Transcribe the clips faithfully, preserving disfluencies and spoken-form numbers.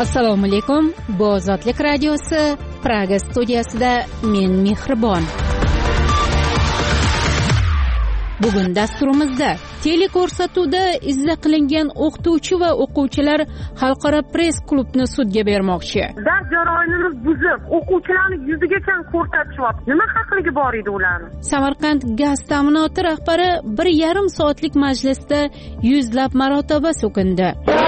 Assalomu alaykum. Bu Ozodlik radiosi Praga studiyasida men Mehribon. Bugun dasturimizda teleko'rsatuvda izza qilingan o'qituvchi va o'quvchilar xalqaro press klubni sudga bermoqchi. Dars jarayonini buzib, o'quvchilarni yuzigacha ko'rsatishyapti. Nima haqligi bor edi ularning? Samarqand gaz ta'minoti rahbari bir yarim soatlik majlisda yuzlab marotaba so'kindi.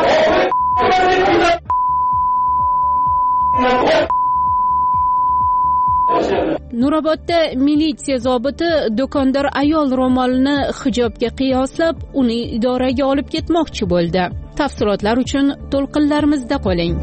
Nurobodda militsiya zobiti do'kondor ayol ro'molini hijobga qiyoslab, uni idoraga olib ketmoqchi bo'ldi. Tafsilotlar uchun to'lqinlarimizda qoling.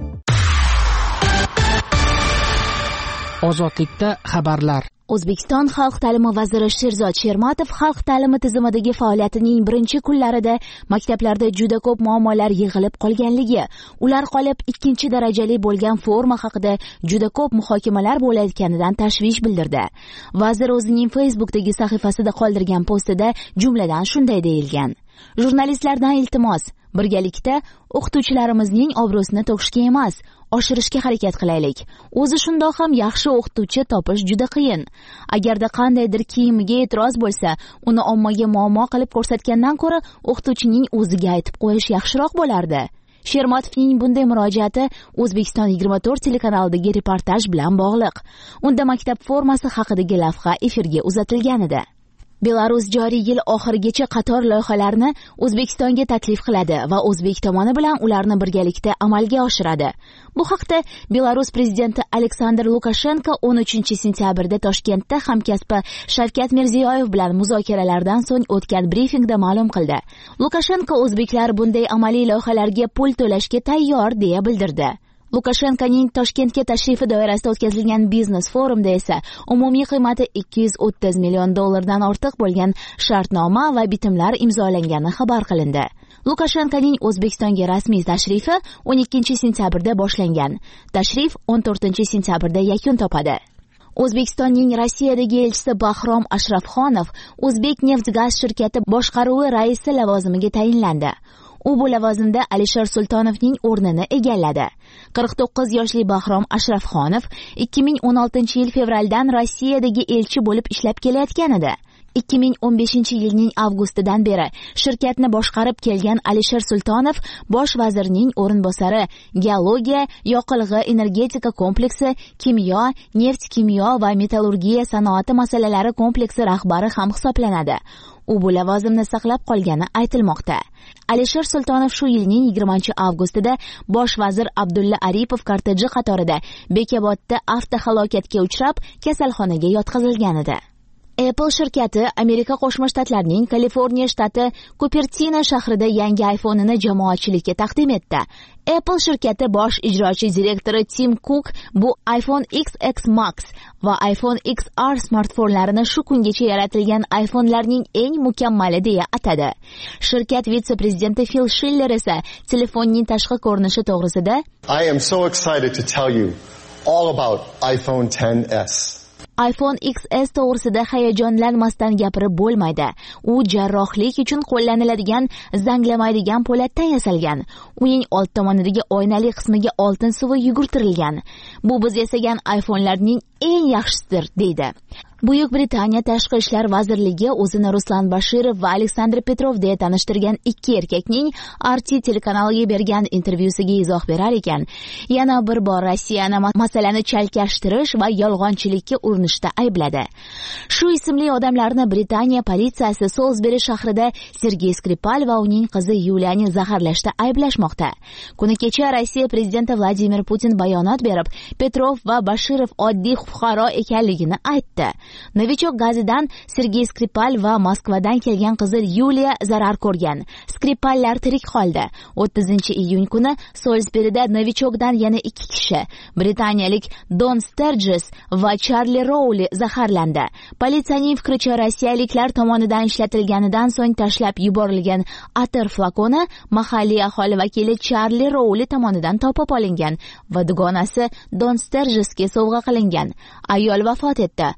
Ozodlikda xabarlar. O'zbekiston xalq ta'limi vaziri Sherzod Shermatov xalq ta'limi tizimidagi faoliyatining birinchi kunlarida maktablarda juda ko'p muammolar yig'ilib qolganligi, ular qolib ikkinchi darajali bo'lgan forma haqida juda ko'p muhokamalar bo'layotganidan tashvish bildirdi. Vazir o'zining Facebook'dagi sahifasida qoldirgan postida jumladan shunday deyilgan: Jurnalistlardan iltimos, birgalikda o'qituvchilarimizning obro'sini to'kishga emas, oshirishga harakat qilaylik. O'zi shundoq ham yaxshi o'qituvchi topish juda qiyin. Agarda qandaydir kiyimiga e'tiroz bo'lsa, uni ommaga muammo qilib ko'rsatgandan ko'ra o'qituvchining o'ziga aytib qo'yish yaxshiroq bo'lardi. Shermatovning bunday murojaati O'zbekiston yigirma to'rt telekanalidagi reportaj bilan bog'liq. Unda maktab formasi haqidagi lavha efirga uzatilgan edi. Belarus joriy yil oxirigacha qator loyihalarni O'zbekistonga taklif qiladi va O'zbek tomoni bilan ularni birgalikda amalga oshiradi. Bu haqda Belarus prezidenti Aleksandr Lukashenko o'n uchinchi sentyabrda Toshkentda hamkasbi Shavkat Mirziyoyev bilan muzokaralardan so'ng o'tgan brifingda ma'lum qildi. Lukashenko o'zbeklar bunday amaliy loyihalarga pul to'lashga tayyor deya bildirdi. Lukashenkoning Toshkentga tashrifi doirasida o'tkazilgan biznes forumda esa umumiy qiymati ikki yuz o'ttiz million dollardan ortiq bo'lgan shartnoma va bitimlar imzolangani xabar qilindi. Lukashenkoning O'zbekistonga rasmiy tashrifi o'n ikkinchi sentyabrda boshlangan. Tashrif o'n to'rtinchi sentyabrda yakun topadi. O'zbekistonning Rossiyadagi elchisi Bahrom Ashrafxonov O'zbek neft-gaz shirkati boshqaruvi raisi lavozimiga tayinlandi. U bu lavozimda Alisher Sultonovning o'rnini egalladi. qirq to'qqiz yoshli Bahrom Ashrafxonov ikki ming o'n oltinchi yil fevraldan Rossiyadagi elchi bo'lib ishlab kelayotgan edi. ikki ming o'n beshinchi yilning avgustidan beri shirkatni boshqarib kelgan Alisher Sultonov bosh vazirning o'rinbosari, geologiya, yoqilg'i energetika kompleksi, kimyo, neft-kimyo va metallurgiya sanoati masalalari kompleksi rahbari ham hisoblanadi. U bu lavozimni saqlab qolgani aytilmoqda. Alisher Sultonov shu yilning yigirmanchi avgustida bosh vazir Abdulla Aripov korteji qatorida Bekobodda avtohalokatga uchrab, kasalxonaga yotqizilgan edi. Apple shirkati Amerika Qo'shma Shtatlarining Kaliforniya shtati Cupertino shahrida yangi iPhone'ini jamoatchilikka taqdim etdi. Apple shirkati bosh ijrochi direktori Tim Cook bu iPhone X X Max va iPhone X R smartfonlarini shu kungacha yaratilgan iPhone'larning eng mukammali deya atadi. Shirkat vitse-prezidenti Phil Schiller esa telefonning tashqi ko'rinishi to'g'risida I am so excited to tell you all about iPhone X S. iPhone X S to'g'risida hayajonlanmasdan gapirib bo'lmaydi. U jarrohlik uchun qo'llaniladigan zanglamaydigan po'latdan yasalgan. Uning old tomonidagi oynali qismiga oltin suvi yugurtirilgan. Bu biz yasagan iPhone'larning eng yaxshisidir, deydi. Buyuk Britaniya Tashqi ishlar vazirligi o'zini Ruslan Bashirov va Aleksandr Petrov deya tanishtirgan ikki erkakning R T telekanaliga bergan intervyusiga izoh berar ekan, yana bir bor Rossiyani masalani chalkashtirish va yolg'onchilikka urinishda aybladi. Shu ismli odamlarni Britaniya politsiyasi Solsberi shahrida Sergey Skripal va uning qizi Yuliani zaharlashda ayblashmoqda. Kuni kecha Rossiya prezidenti Vladimir Putin bayonot berib, Petrov va Bashirov oddiy fuqaro ekanligini aytdi. Novichok gazidan Sergey Skripal va Moskvadan kelgan qizi Yuliya zarar ko'rgan. Skripallar tirik qoldi. o'ttizinchi iyun kuni Solsberida Novichokdan yana ikki kishi, britaniyalik Don Sturges va Charlie Rowley zaharlandi. Politsiyaning fikricha rossiyaliklar tomonidan ishlatilganidan so'ng tashlab yuborilgan atir flakoni mahalliy aholi vakili Charlie Rowley tomonidan topib olingan va dugonasi Don Sturgesga sovg'a qilingan. Ayol vafot etdi.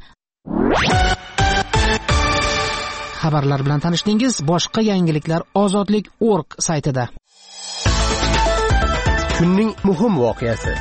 Xabarlar bilan tanishdingiz. Boshqa yangiliklar ozodlik точка org saytida. Kunning muhim voqeasi.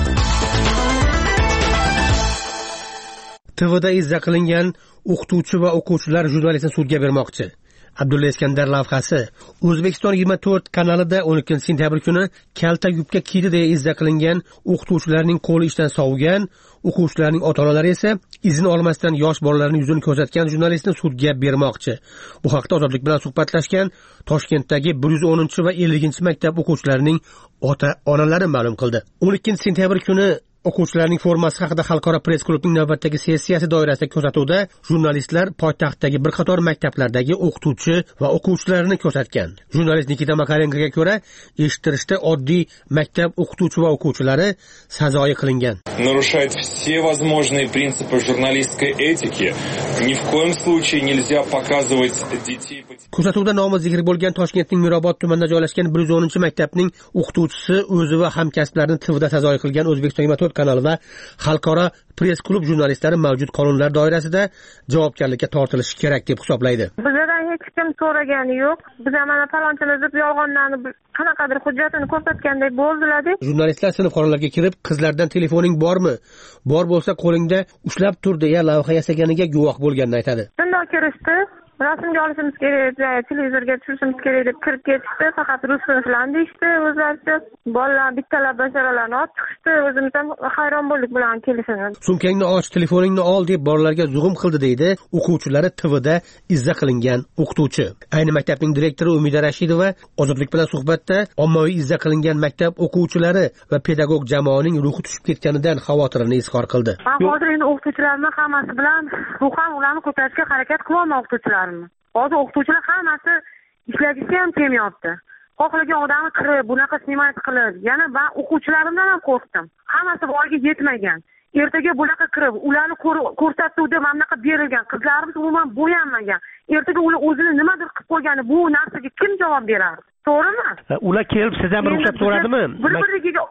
T Vda izza qilingan o'qituvchi va o'quvchilar jurnalistni sudga bermoqchi. Abdulla Iskandar lavhasi O'zbekiston yigirma to'rt kanalida o'n ikkinchi sentyabr kuni kalta yubka kiydi deya izza qilingan o'qituvchilarning qo'li ishdan sovigan, o'quvchilarning ota-onalari esa izn olmasdan yosh bolalarning yuzini ko'rsatgan jurnalistni sudga bermoqchi. Bu haqda Ozodlik bilan suhbatlashgan Toshkentdagi bir yuz o'ninchi va ellinchi maktab o'quvchilarining ota-onalari ma'lum qildi. o'n ikkinchi sentyabr kuni o'quvchilarning formasi haqida xalqaro press klubning navbatdagi sessiyasi doirasidagi ko'rsatuvda jurnalistlar poytaxtdagi bir qator maktablardagi o'qituvchi va o'quvchilarni ko'rsatgan. Jurnalist Nikita Makarenkoga ko'ra, eshittirishda oddiy maktab o'qituvchi va o'quvchilari sazoyi qilingan. Нарушает все возможные принципы журналистской этики. Ни в коем случае нельзя показывать детей. Ko'rsatuvda nomi zikr bo'lgan Toshkentning Mirobod tumanida joylashgan bir yuz o'ninchi maktabning o'qituvchisi o'zi va hamkasblarini T Vda sazoyi qilgan O'zbekiston yigirma to'rt kanalida xalqaro press klub jurnalistlari mavjud qonunlar doirasida javobgarlikka tortilishi kerak deb hisoblaydi. Bizdan hech kim so'ragani yo'q. Biz mana falonchilar deb yolg'onlarni qanaqadir hujjatini ko'rsatgandek bo'ldilar-da. Jurnalistlar sinfxonalarga kirib, qizlardan telefoning bormi? Bor bo'lsa qo'lingda ushlab tur deya lavha yasaganiga guvoh bo'lganini aytadi. Shunday kirishdi. Rasmga olishimiz kerak, televizorga tushirishimiz kerak deb kirib ketishdi. Faqat rus tilini deyishdi o'zlaricha. Bolalar bittalar basharalarni olib chiqishdi. O'zimiz ham hayron bo'ldik bilan kelishini. Sumkangni och, telefoningni ol deb bolalarga zug'um qildi deydi o'quvchilari T Vda izza qilingan o'qituvchi. Ayni maktabning direktori Umida Rashidova Ozodlik bilan suhbatda ommaviy izza qilingan maktab o'quvchilari va pedagog jamoaning ruhi tushib ketganidan xavotirini izhor qildi. Men hozir endi o'qituvchilarning hammasi bilan ruhan ularni ko'tarishga harakat qilyapman o'qituvchilar. Hozir o'qituvchilar hammasi ishlagisi ham kelmayapti. Xohlagan odamni kirib, bunaqa snimat qilib, yana men o'quvchilarimdan ham qo'rqdim. Hammasi voyaga yetmagan. Ertaga bunaqa kirib, ularni ko'rsatuvda mana bunaqa berilgan. Qizlarimiz umuman bo'yanmagan. Ertaga ular o'zini nimadir qilib qo'ygani, bu narsaga kim javob beradi? To'g'rimi? Ular kelib sizdan bir ruxsat so'radimi? Bir-biriga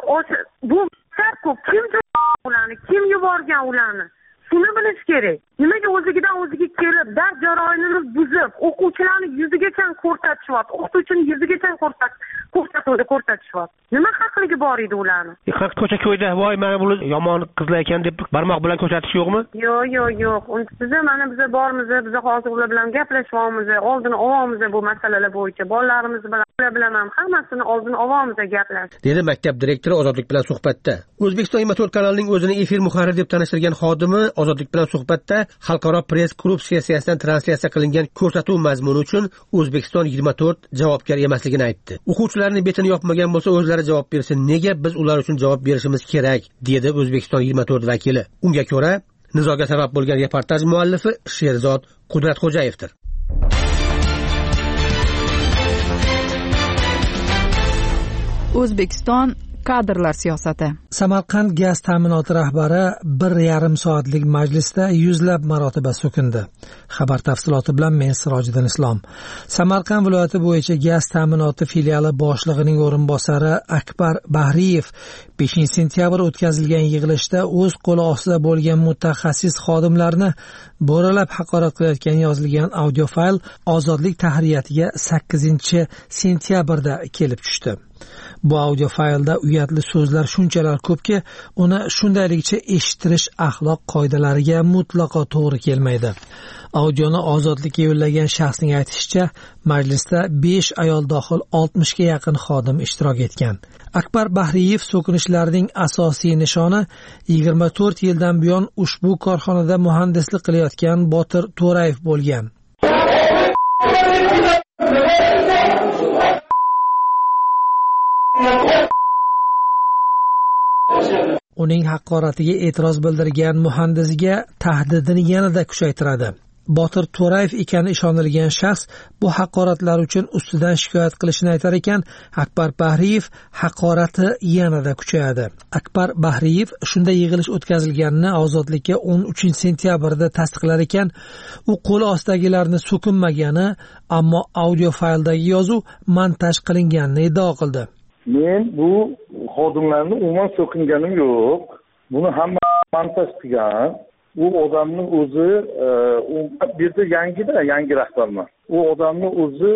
bu ko'p kim ularni, kim yuborgan ularni? Shuni bilish kerak. Nimaga o'zigidan o'ziga kelib, dars jarayonini buzib, o'quvchilarni yuzigacha ko'rsatishyapti, o'qituvchini yuzigacha ko'rsatuvda ko'rsatishyapti. Nima haqligi bor edi ularni? Haq ko'cha-ko'yda, voy mana bu yomon qizlar ekan deb barmoq bilan ko'rsatish yo'qmi? Yo'q, yo'q, yo'q. Biza mana biza bormiz, biza hozir ular bilan gaplashyapmiz, oldini olamiz bu masalalar bo'yicha. Bolalarimiz bilan ular bilan ham hammasini oldini olamiz gaplash. Dedi maktab direktori Ozodlik bilan suhbatda. O'zbekiston yigirma to'rt kanalining o'zini efir muharriri deb tanishtirgan xodimi Ozodlik bilan suhbatda xalqaro press klub sessiyasidan translyatsiya qilingan ko'rsatuv mazmuni uchun O'zbekiston yigirma to'rt javobgar emasligini aytdi. O'quvchilarning betini yopmagan bo'lsa, o'zlari javob bersin. Nega biz ular uchun javob berishimiz kerak? Dedi O'zbekiston yigirma to'rt vakili. Unga ko'ra, nizoga sabab bo'lgan reportaj muallifi Sherzod Qudratxo'jayevdir. O'zbekiston kadrlar siyosati. Samarqand gaz ta'minoti rahbari bir yarim soatlik majlisda yuzlab marotaba so'kindi. Xabar tafsiloti bilan men Sirojiddin Islom. Samarqand viloyati bo'yicha gaz ta'minoti filiali boshlig'ining o'rinbosari Akbar Bahriyev beshinchi sentyabr o'tkazilgan yig'ilishda o'z qo'li ostida bo'lgan mutaxassis xodimlarni bo'ralab haqorat qilayotgani yozilgan audio fayl Ozodlik tahriyatiga sakkizinchi sentyabrda kelib tushdi. Bu audio faylda uyatli so'zlar shunchalar ko'pki, uni shundayligicha eshittirish axloq qoidalariga mutlaqo to'g'ri kelmaydi. Audioni Ozodlikka yo'llagan shaxsning aytishicha, majlisda besh ayol dohil oltmishga yaqin xodim ishtirok etgan. Akbar Bahriyev so'kinishlarning asosiy nishoni yigirma to'rt yildan buyon ushbu korxonada muhandislik qilayotgan Botir To'rayev bo'lgan. Uning haqoratiga e'tiroz bildirgan muhandisiga tahdidini yanada kuchaytiradi. Botir To'rayev ekani ishonilgan shaxs bu haqoratlar uchun ustidan shikoyat qilishini aytar ekan, Akbar Bahriyev haqorati yanada kuchayadi. Akbar Bahriyev shunday yig'ilish o'tkazilganini Ozodlikka o'n uchinchi sentyabrda tasdiqlar ekan, u qo'l ostidagilarni so'kinmagani, ammo audio fayldagi yozuv montaj qilinganini iddao qildi. Men bu xodimlarni umuman so'kinganim yo'q. Buni hamma montaj qilgan. U odamning o'zi u yerda yangida, yangi rahbarman. U odamning o'zi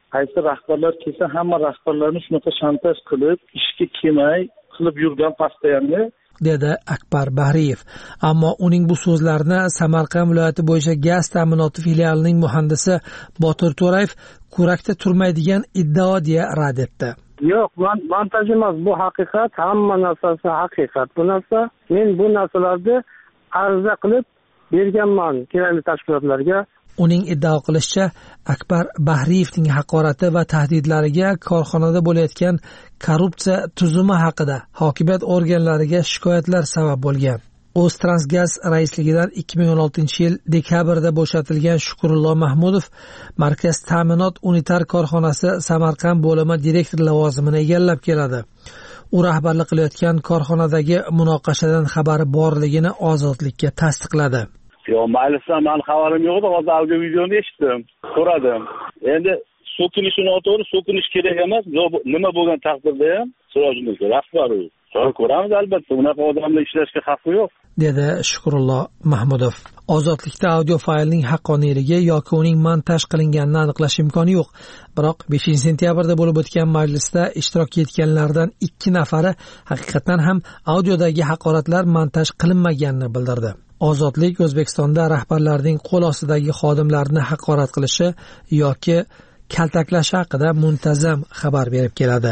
qaysi rahbarlar kelsa hamma rahbarlarni shunaqa shantaj qilib ishga kelmay qilib yurgan postoyanni, dedi Akbar Bahriyev. Ammo uning bu so'zlarini Samarqand viloyati bo'yicha gaz ta'minoti filialining muhandisi Botir To'rayev kurakda turmaydigan iddao deya rad etdi. Yo'q, montaj emas, bu haqiqat, hamma narsasi haqiqat. Bu narsa men bu narsalarni arza qilib berganman kerakli tashkilotlarga. Uning iddao qilishicha, Akbar Bahriyevning haqorati va tahdidlariga korxonada bo'layotgan korrupsiya tuzumi haqida hokimiyat organlariga shikoyatlar sabab bo'lgan. O'ztransgaz raisligidan ikki ming o'n oltinchi yil dekabrda bo'shatilgan Shukurullo Mahmudov Markaz ta'minot unitar korxonasi Samarqand bo'limi direktori lavozimini egallab keladi. U rahbarlik qilayotgan korxonadagi munoqashadan xabari borligini Ozodlikka tasdiqladi. Yo, maylisdan men xabarim yo'q edi, hozir audio videoni eshitdim, so'radim. Endi so'kinishi noto'g'ri, so'kinish kerak emas. Nima bo'lgan taqdirda ham Sirojimizga rahbar u. So'ra ko'ramiz albatta, unaqa odamlar ishlashga haqqi yo'q, dedi Shukurullo Mahmudov. Ozodlikda audio faylning haqqoniyligi yoki uning montaj qilinganini aniqlash imkoni yo'q. Biroq beshinchi sentyabrda bo'lib o'tgan majlisda ishtirok etganlardan ikki nafari haqiqatan ham audiodagi haqoratlar montaj qilinmaganini bildirdi. Ozodlik O'zbekistonda rahbarlarning qo'l ostidagi xodimlarni haqorat qilishi yoki kaltaklashi haqida muntazam xabar berib keladi.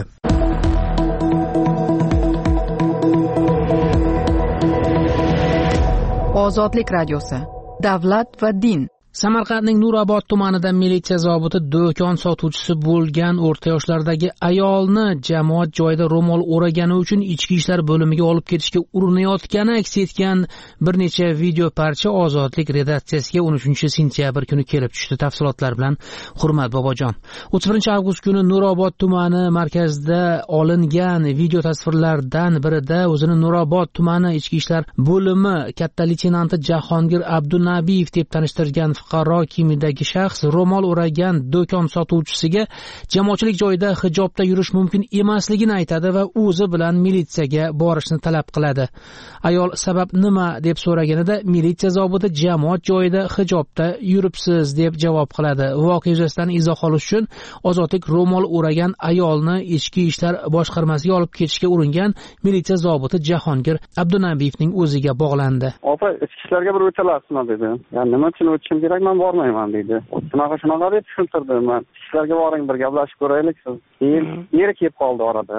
Ozodlik radiosi. Davlat va din. Samarqandning Nurobod tumanida militsiya zobiti do'kon sotuvchisi bo'lgan o'rta yoshlardagi ayolni jamoat joyida ro'mol o'ragani uchun ichki ishlar bo'limiga olib ketishga urinayotgani aks etgan bir necha video parcha Ozodlik redaksiyasiga o'n uchinchi sentyabr kuni kelib tushdi. Tafsilotlar bilan Hurmat Bobojon. o'ttiz birinchi avgust kuni Nurobod tumani markazida olingan video tasvirlardan birida o'zini Nurobod tumani ichki ishlar bo'limi katta leytenanti Jahongir Abdunabiyev deb tanishtirgan fuqaro kiyimidagi shaxs ro'mol o'ragan do'kon sotuvchisiga jamoatchilik joyida hijobda yurish mumkin emasligini aytadi va o'zi bilan militsiyaga borishni talab qiladi. Ayol sabab nima deb so'raganida militsiya zobiti jamoat joyida hijobda yuribsiz deb javob qiladi. Voqea yuzasidan izoh olish uchun Ozodlik ro'mol o'ragan ayolni ichki ishlar boshqarmasiga olib ketishga uringan militsiya zobiti Jahongir Abdunabiyevning o'ziga bog'landi. Opa, ichki ishlarga bir o'talasizmi dedi. Yani nima uchun o'tishim kerak, men bormayman dedi. Shunaqa shunaqa deb tushuntirdim men. Ishlarga boring, bir gaplashib ko'raylik siz. Keyin eri kelib qoldi orada.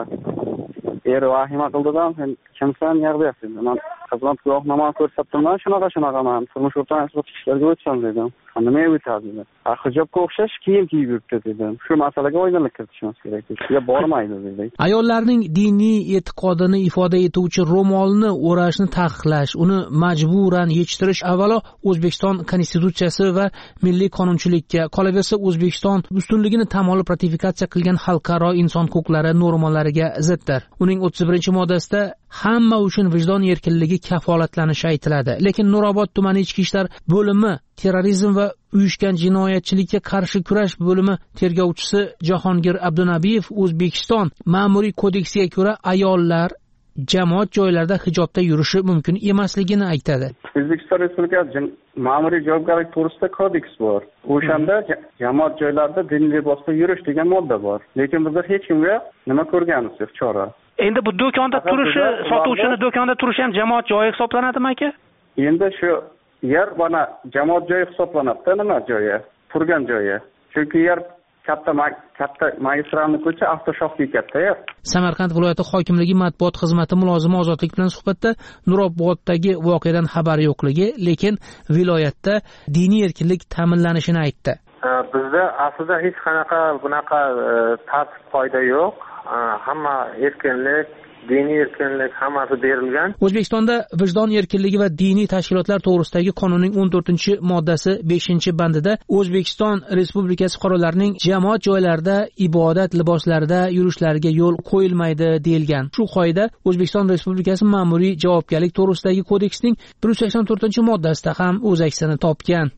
Eri vahima qildidan, sen kimsan, yig'layapsiz. Men xizmat guvohnomani ko'rsatdim, men shunaqa shunaqa men turmush o'rtog'im ishlarga o'tsam dedim. Nima o'tadi dedi. Hijobga o'xshash kiyim kiyib yuribdi dedim. Shu masalaga oydinlik kiritishimiz kerak. Ishga bormaydi dedi. Ayollarning diniy e'tiqodini ifoda etuvchi ro'molni o'rashni taqiqlash, uni majburan yechittirish avvalo O'zbekiston konstitutsiyasi va milliy qonunchilikka, qolaversa O'zbekiston ustunligini tan olib ratifikatsiya qilgan xalqaro inson huquqlari normalariga ziddir. Uning o'ttiz birinchi moddasida hamma uchun vijdon erkinligi kafolatlanishi aytiladi. Lekin Nurobod tumani ichki ishlar bo'limi terrorizm va uyushgan jinoyatchilikka qarshi kurash bo'limi tergovchisi Jahongir Abdunabiyev O'zbekiston Ma'muriy kodeksiga ko'ra ayollar jamoat joylarida hijobda yurishi mumkin emasligini aytadi. O'zbekiston Respublikasi Ma'muriy javobgarlik to'g'risida kodeks bor. O'shanda jamoat joylarida diniy libosda yurish degan modda bor. Lekin bizlar hech kimga nima ko'rganimiz yo'q chora. Endi bu do'konda turishi, sotuvchini do'konda turishi ham jamoat joyi hisoblanadimi aka? Endi shu yer mana jamoat joyi hisoblanadi, nima joyi? Turgan joyi. Chunki yer katta katta magistralni ko'cha, avtoshoh bekatda yer. Samarqand viloyati hokimligi matbuot xizmati mulozimi Ozodlik bilan suhbatda Nuroboddagi voqeadan xabari yo'qligi, lekin viloyatda diniy erkinlik ta'minlanishini aytdi. Bizda aslida hech qanaqa bunaqa tartib qoida yo'q. Hamma erkinlik, diniy erkinlik hammasi berilgan. O'zbekistonda vijdon erkinligi va diniy tashkilotlar to'g'risidagi qonunning o'n to'rtinchi moddasi beshinchi bandida O'zbekiston Respublikasi fuqarolarining jamoat joylarida ibodat liboslarida yurishlariga yo'l qo'yilmaydi deyilgan. Shu qoida O'zbekiston Respublikasi Ma'muriy javobgarlik to'g'risidagi kodeksning bir yuz sakson to'rtinchi moddasida ham o'z aksini topgan.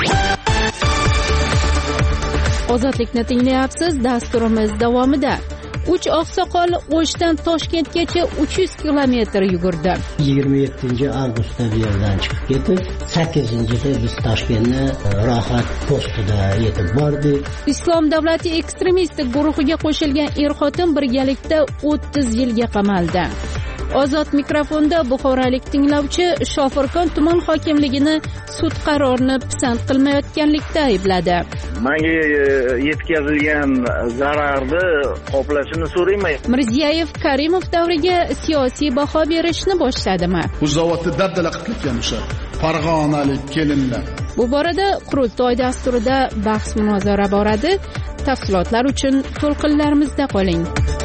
Ozodlikni tinglayapsiz, dasturimiz davomida. uch oqsoqol O'shdan Toshkentgacha uch yuz kilometr yugurdi. yigirma yettinchi avgustda bu yerdan chiqib ketib, sakkizinchida biz Toshkentni rohat postida yetib bordik. Islom davlati ekstremistik guruhiga qo'shilgan er-xotin birgalikda o'ttiz yilga qamaldi. Ozod mikrofonda buxorolik tinglovchi Shofirkon tuman hokimligini sud qarorini pisand qilmayotganlikda aybladi. Menga yetkazilgan zararni qoplashini so'rayman. Mirziyoyev Karimov davriga siyosiy baho berishni boshladimi? Bu zavodni dabdala qilib ketgan o'sha farg'onalik kelinlar. Bu borada qurultoy dasturida bahs-munozara boradi. Tafsilotlar uchun to'lqinlarimizda qoling.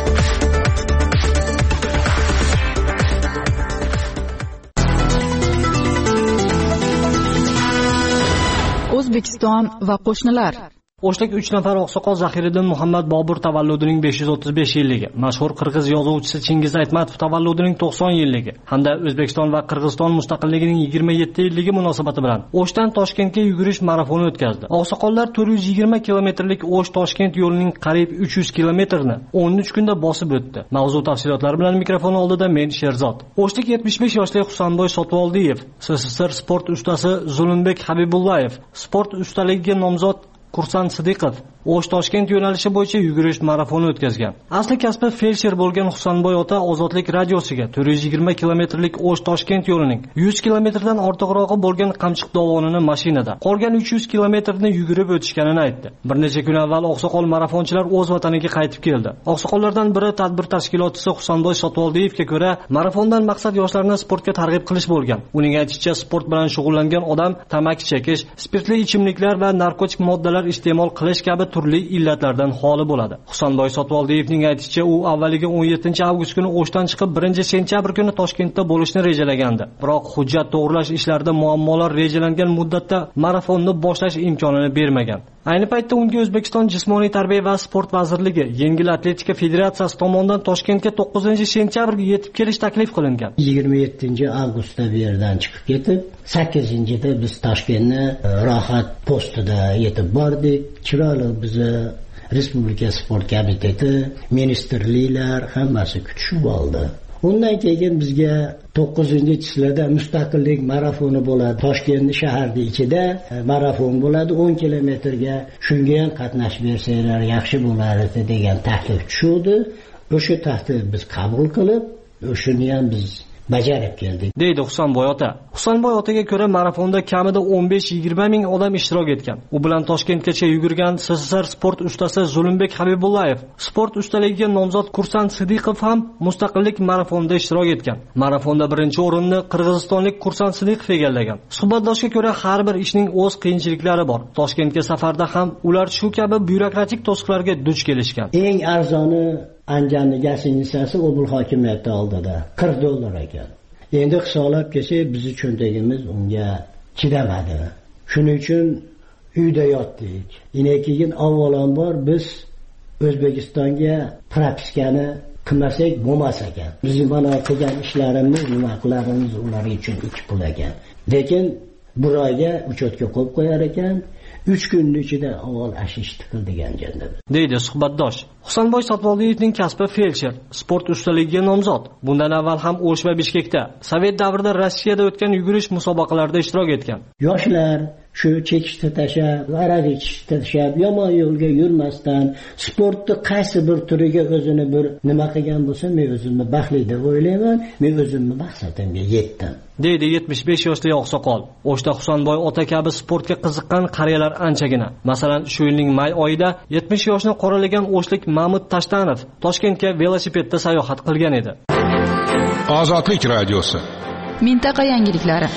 O'zbekiston va qo'shnilar. O'shlik uch nafar oqsoqol Zahiriddin Muhammad Bobur tavalludining besh yuz o'ttiz besh yilligi, mashhur qirg'iz yozuvchisi Chingiz Aytmatov tavalludining to'qson yilligi hamda O'zbekiston va Qirg'iziston mustaqilligining yigirma yetti yilligi munosabati bilan O'shdan Toshkentga yugurish marafoni o'tkazdi. Oqsoqollar to'rt yuz yigirma kilometrlik O'sh-Toshkent yo'lining qariyb uch yuz kilometrini o'n uch kunda bosib o'tdi. Mavzu tafsilotlari bilan mikrofon oldida men Sherzod. O'shlik yetmish besh yoshli Husanboy Sotvoldiyev, S S S R sport ustasi Zulunbek Habibullayev, sport ustaligiga nomzod Kursan Sidiqov O'sh-Toshkent yo'nalishi bo'yicha yugurish marafoni o'tkazgan. Asli kasbi feldsher bo'lgan Husanboy ota Ozodlik radiosiga to'rt yuz yigirma kilometrlik O'sh-Toshkent yo'lining yuz kilometrdan ortiqrog'i bo'lgan Qamchiq dovonini mashinada, qolgan uch yuz kilometrni yugurib o'tishganini aytdi. Bir necha kun avval oqsoqol marafonchilar o'z vataniga qaytib keldi. Oqsoqollardan biri tadbir tashkilotchisi Husanboy Sotvoldiyevga ko'ra, marafondan maqsad yoshlarni sportga targ'ib qilish bo'lgan. Uning aytishicha, sport bilan shug'ullangan odam tamaki chekish, spirtli ichimliklar va narkotik moddalar iste'mol qilish kabi turli illatlardan xoli bo'ladi. Husanboy Sotvoldiyevning aytishicha, u avvaliga o'n yettinchi avgust kuni O'shdan chiqib birinchi sentyabr kuni Toshkentda bo'lishni rejalagandi. Biroq hujjat to'g'rilash ishlarida muammolar rejalangan muddatda marafonni boshlash imkonini bermagan. Ayni paytda unga O'zbekiston Jismoniy tarbiya va sport vazirligi, Yengil atletika federatsiyasi tomonidan Toshkentga to'qqizinchi sentyabrga yetib kelish taklif qilingan. yigirma yettinchi avgustda bu yerdan chiqib ketib, sakkizinchida biz Toshkentni rohat postida yetib bordik. Chiroyli bizni Respublika sport komiteti, ministrliklar hammasi kutishib oldi. Undan keyin bizga to'qqizinchi chislada mustaqillik marafoni bo'ladi. Toshkent shahar ichida marafon bo'ladi, o'n kilometrga. Shunga ham qatnashib bersanglar yaxshi bo'lardi degan taklif tushdi. O'sha taklifni biz qabul qilib, o'shani ham biz bajarib keldik, deydi Husanboy ota. Husanboy otaga ko'ra, marafonda kamida o'n besh yigirma ming odam ishtirok etgan. U bilan Toshkentgacha yugurgan S S S R sport ustasi Zulunbek Habibullayev, sport ustaligiga nomzod Kursan Sidiqov ham mustaqillik marafonida ishtirok etgan. Marafonda birinchi o'rinni qirg'izistonlik Kursan Sidiqov egallagan. Suhbatdoshga ko'ra, har bir ishning o'z qiyinchiliklari bor. Toshkentga safarda ham ular shu kabi byurokratik to'siqlarga duch kelishgan. Eng arzoni Andijonning gasinitsasi Obul hokimiyati oldida qirq dollar ekan. Endi hisoblab kelsak, bizning cho'ntagimiz unga chidamadi. Shuning uchun uyda yotdik. Ine keyin avvalambor biz O'zbekistonga propiskani qilmasak bo'lmas ekan. Bizning mana qilgan ishlarimiz, nima qilarimiz ular uchun ikki pul ekan. Lekin bir oyga uchotga qo'yib qo'yar ekan. uch kunning ichida avval ashish tiqil degan janda, deydi suhbatdosh. Husanboy Sotvoldiyevning kasbi feldsher, sport ustaligiga nomzod. Bundan avval ham O'sh va Bishkekda, Sovet davrida Rossiyada o'tgan yugurish musobaqalarida ishtirok etgan. Yoshlar shu chekishda tashab, arak ichishda tashab, yomon yo'lga yurmasdan, sportni qaysi bir turiga o'zini bir nima qilgan bo'lsa, men o'zimni baxtli deb o'ylayman, men o'zimni maqsadimga yetdim, deydi yetmish besh yoshli oqsoqol. O'shda Husanboy ota kabi sportga qiziqqan qariyalar anchagina. Masalan, shu yilning may oyida yetmish yoshni qoralagan o'shlik Mahmud Tashtanov Toshkentga velosipedda sayohat qilgan edi. Ozodlik radiosi. Mintaqa yangiliklari.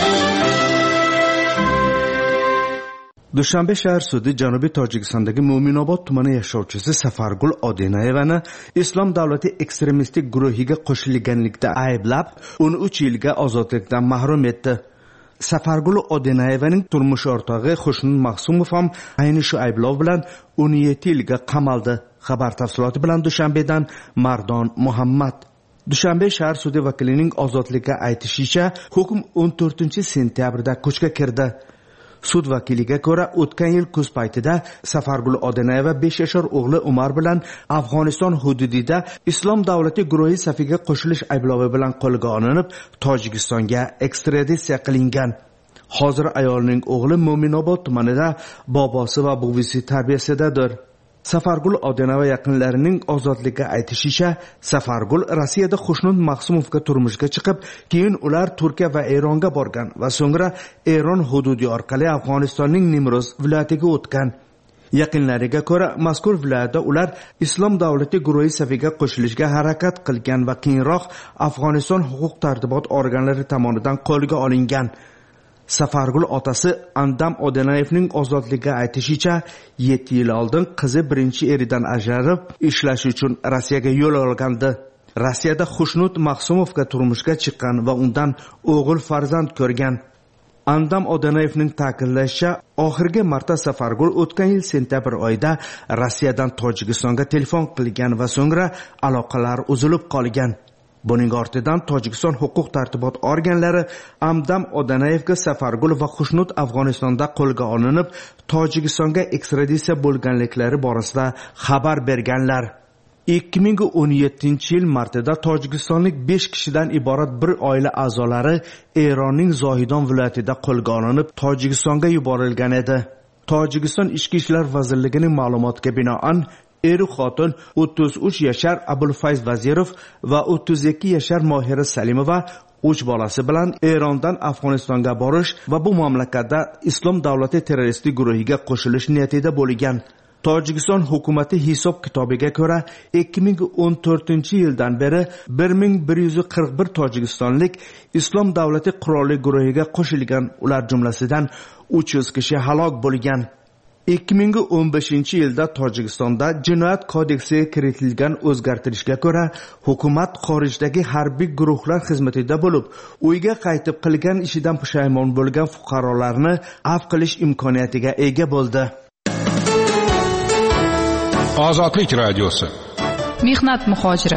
Dushanbe shahar sudi Janubiy Tojikistondagi Mo'minobod tumani yashovchisi Safargul Odinayevani Islom davlati ekstremistik guruhiga qo'shilganlikda ayblab, o'n uch yilga ozodlikdan mahrum etdi. Safargul Odinayevaning turmush o'rtog'i Xushnun Maqsumov ham ayni shu ayblov bilan o'n yetti yilga qamaldi. Xabar tafsiloti bilan Dushanbedan Mardon Muhammad. Dushanbe shahar sudi vakilining ozodlikka aytishicha, hukm o'n to'rtinchi sentyabrda kuchga kirdi. Sud vakiliga ko'ra, o'tgan yil kuz paytida Safargul Odenayeva besh yashar o'g'li Umar bilan Afg'oniston hududida Islom davlati guruhi safiga qo'shilish ayblovi bilan qo'lga olinib, Tojikistonga ekstraditsiya qilingan. Hozir ayolning o'g'li Mo'minobod tumanida bobosi va buvisi tarbiyasidadir. Safargul Odenayeva yaqinlarining ozodlikka aytishicha, Safargul Rossiyada Xushnud Maqsumovga turmushga chiqib, keyin ular Turkiya va Eronga borgan va so'ngra Eron hududi orqali Afg'onistonning Nimroz viloyatiga o'tgan. Yaqinlariga ko'ra, mazkur viloyatda ular Islom davlati guruhi safiga qo'shilishga harakat qilgan va keyinroq Afg'oniston huquq tartibot organlari tomonidan qo'lga olingan. Safargul otasi Andam Odenayevning ozodlikka aytishicha, yetti yil oldin qizi birinchi eridan ajralib, ishlash uchun Rossiyaga yo'l olgandi. Rossiyada Xushnud Maqsumovga turmushga chiqqan va undan o'g'il farzand ko'rgan. Andam Odenayevning ta'kidlashicha, oxirgi marta Safargul o'tgan yil sentabr oyida Rossiyadan Tojikistonga telefon qilgan va so'ngra aloqalar uzilib qolgan. Buning ortidan Tojikiston huquq tartibot organlari Andam Odenayevga Safargul va Xushnud Afg'onistonda qo'lga olinib, Tojikistonga ekstraditsiya bo'lganliklari borasida xabar berganlar. ikki ming o'n yettinchi yil martida tojikistonlik besh kishidan iborat bir oila a'zolari Eronning Zohidon viloyatida qo'lga olinib, Tojikistonga yuborilgan edi. Tojikiston Ichki ishlar vazirligining ma'lumotiga binoan, eri xotin o'ttiz uch yashar Abulfayz Vazirov va o'ttiz ikki yashar Mohira Salimova uch bolasi bilan Erondan Afg'onistonga borish va bu mamlakatda Islom davlati terroristik guruhiga qo'shilish niyatida bo'lgan. Tojikiston hukumati hisob kitobiga ko'ra, ikki ming o'n to'rtinchi yildan beri bir ming bir yuz qirq bir tojikistonlik Islom davlati qurolli guruhiga qo'shilgan, ular jumlasidan uch yuz kishi halok bo'lgan. ikki ming o'n beshinchi yilda Tojikistonda Jinoyat kodeksiga kiritilgan o'zgartirishga ko'ra, hukumat xorijdagi harbiy guruhlar xizmatida bo'lib, uyga qaytib qilgan ishidan pushaymon bo'lgan fuqarolarni afv qilish imkoniyatiga ega bo'ldi. Ozodlik radiosi. Mehnat muhojiri.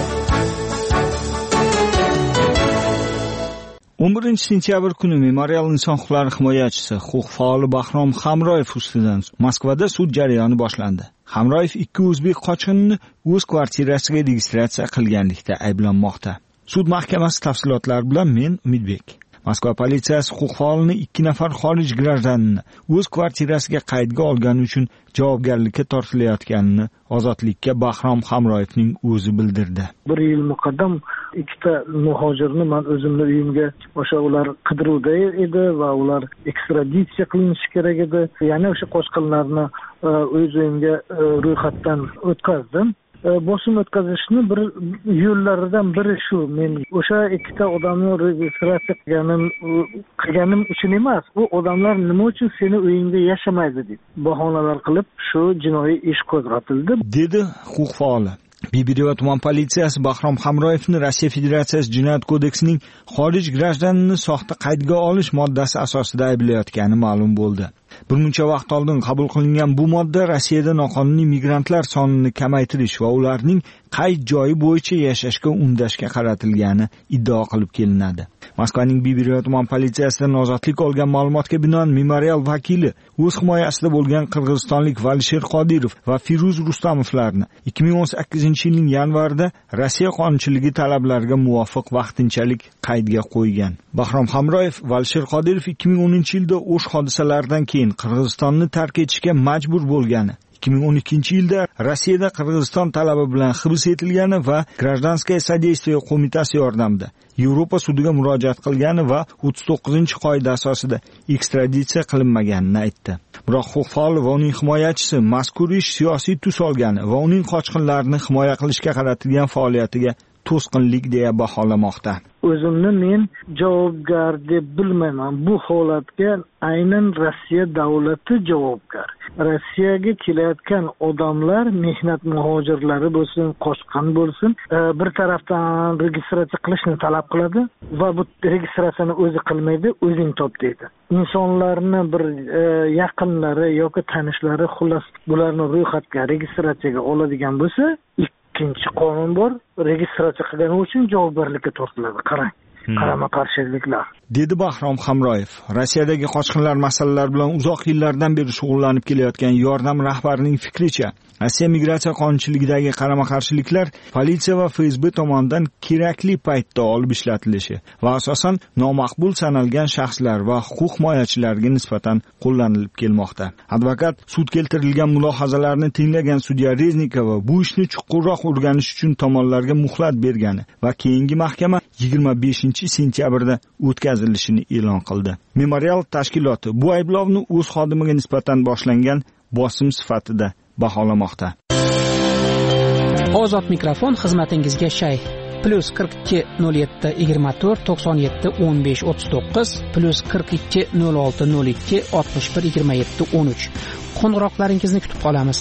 o'n birinchi sentyabr kuni Memorial inson huquqlari himoyachisi, huquq faoli Bahrom Hamroyev ustidan Moskvada sud jarayoni boshlandi. Hamroyev ikki o'zbek qochqinini o'z kvartirasiga registratsiya qilganlikda ayblanmoqda. Sud mahkamasi tafsilotlari bilan men Umidbek. Moskva politsiyasi huquq faolini ikki nafar xorij grajdanini o'z kvartirasiga qaydga olgani uchun javobgarlikka tortilayotganini ozodlikka Bahrom Hamroyevning o'zi bildirdi. Bir yil muqaddam ikkita muhojirni men o'zimning uyimga o'sha ular qidiruvda edi va ular ekstraditsiya qilinishi kerak edi. Yana o'sha qochqinlarni o'z uyimga ro'yxatdan o'tkazdim. Bosim o'tkazishni bir yo'llaridan biri shu. Men o'sha ikkita odamni registratsiya qilganim qilganim uchun emas, bu odamlar nima uchun seni uyingda yashamaydi deb bahonalar qilib shu jinoiy ish qo'zg'atildi, dedi huquq faoli. Bibiriyo tuman politsiyasi Bahrom Hamroyevni Rossiya Federatsiyasi Jinoyat kodeksining xorij grajdanini soxta qaydga olish moddasi asosida ayblayotgani ma'lum bo'ldi. Bir muncha vaqt oldin qabul qilingan bu modda Rossiyada noqonuniy migrantlar sonini kamaytirish va ularning qayd joyi bo'yicha yashashga undashga qaratilgani iddao qilib kelinadi. Moskvaning Bibiriyo tuman politsiyasidan ozodlik olgan ma'lumotga binoan Memorial vakili o'z himoyasida bo'lgan qirg'izistonlik Valisher Qodirov va Firuz Rustamovlarni ikki ming o'n sakkizinchi yilning yanvarida Rossiya qonunchiligi talablariga muvofiq vaqtinchalik qaydga qo'ygan. Bahrom Hamroyev Valisher Qodirov ikki ming o'ninchi yilda o'sh hodisalaridan keyin Qirg'izistonni tark etishga majbur bo'lgani, ikki ming o'n ikkinchi yilda Rossiyada Qirg'iziston talabi bilan hibs etilgani va Grajdanskaya sodeyствие qo'mitasi yordamida Yevropa sudiga murojaat qilgani va o'ttiz to'qqizinchi qoida asosida ekstraditsiya qilinmaganini aytdi. Biroq huquq faoli va uning himoyachisi mazkur ish siyosiy tus olgani va uning qochqinlarni himoya qilishga qaratilgan faoliyatiga to'sqinlik deya baholamoqda. O'zimni men javobgar deb bilmayman. Bu holatga aynan Rossiya davlati javobgar. Rossiyaga kelayotgan odamlar mehnat muhojirlari bo'lsin, qochqin bo'lsin, bir tarafdan registratsiya qilishni talab qiladi va bu registratsiyani o'zi qilmaydi, o'zing top deydi. Insonlarni bir yaqinlari yoki tanishlari xullas bularni ro'yxatga, registratsiyaga oladigan bo'lsa, ikkinchi qonun bor, registratsiya qilgani uchun javobgarlikka tortiladi. Qarang, qarama qarshiliklar, dedi Bahrom Hamroyev. Rossiyadagi qochqinlar masalalari bilan uzoq yillardan beri shug'ullanib kelayotgan yordam rahbarining fikricha, Rossiya migratsiya qonunchiligidagi qarama-qarshiliklar politsiya va F S B tomonidan kerakli paytda olib ishlatilishi va asosan nomaqbul sanalgan shaxslar va huquq himoyachilariga nisbatan qo'llanilib kelmoqda. Advokat sud keltirilgan mulohazalarni tinglagan sudya Reznikova bu ishni chuqurroq o'rganish uchun tomonlarga muhlat bergani va keyingi mahkama yigirma beshinchi sentyabrda o'tkazilishini e'lon qildi. Memorial tashkiloti bu ayblovni o'z xodimiga nisbatan boshlangan bosim sifatida baholamoqda. Ozod mikrofon xizmatingizga shay. Plus qirq ikki nol yetti yigirma to'rt to'qson yetti o'n besh o'ttiz to'qqiz plus qirq ikki nol olti nol ikki oltmish bir yigirma yetti o'n uch. Qo'ng'iroqlaringizni kutib qolamiz.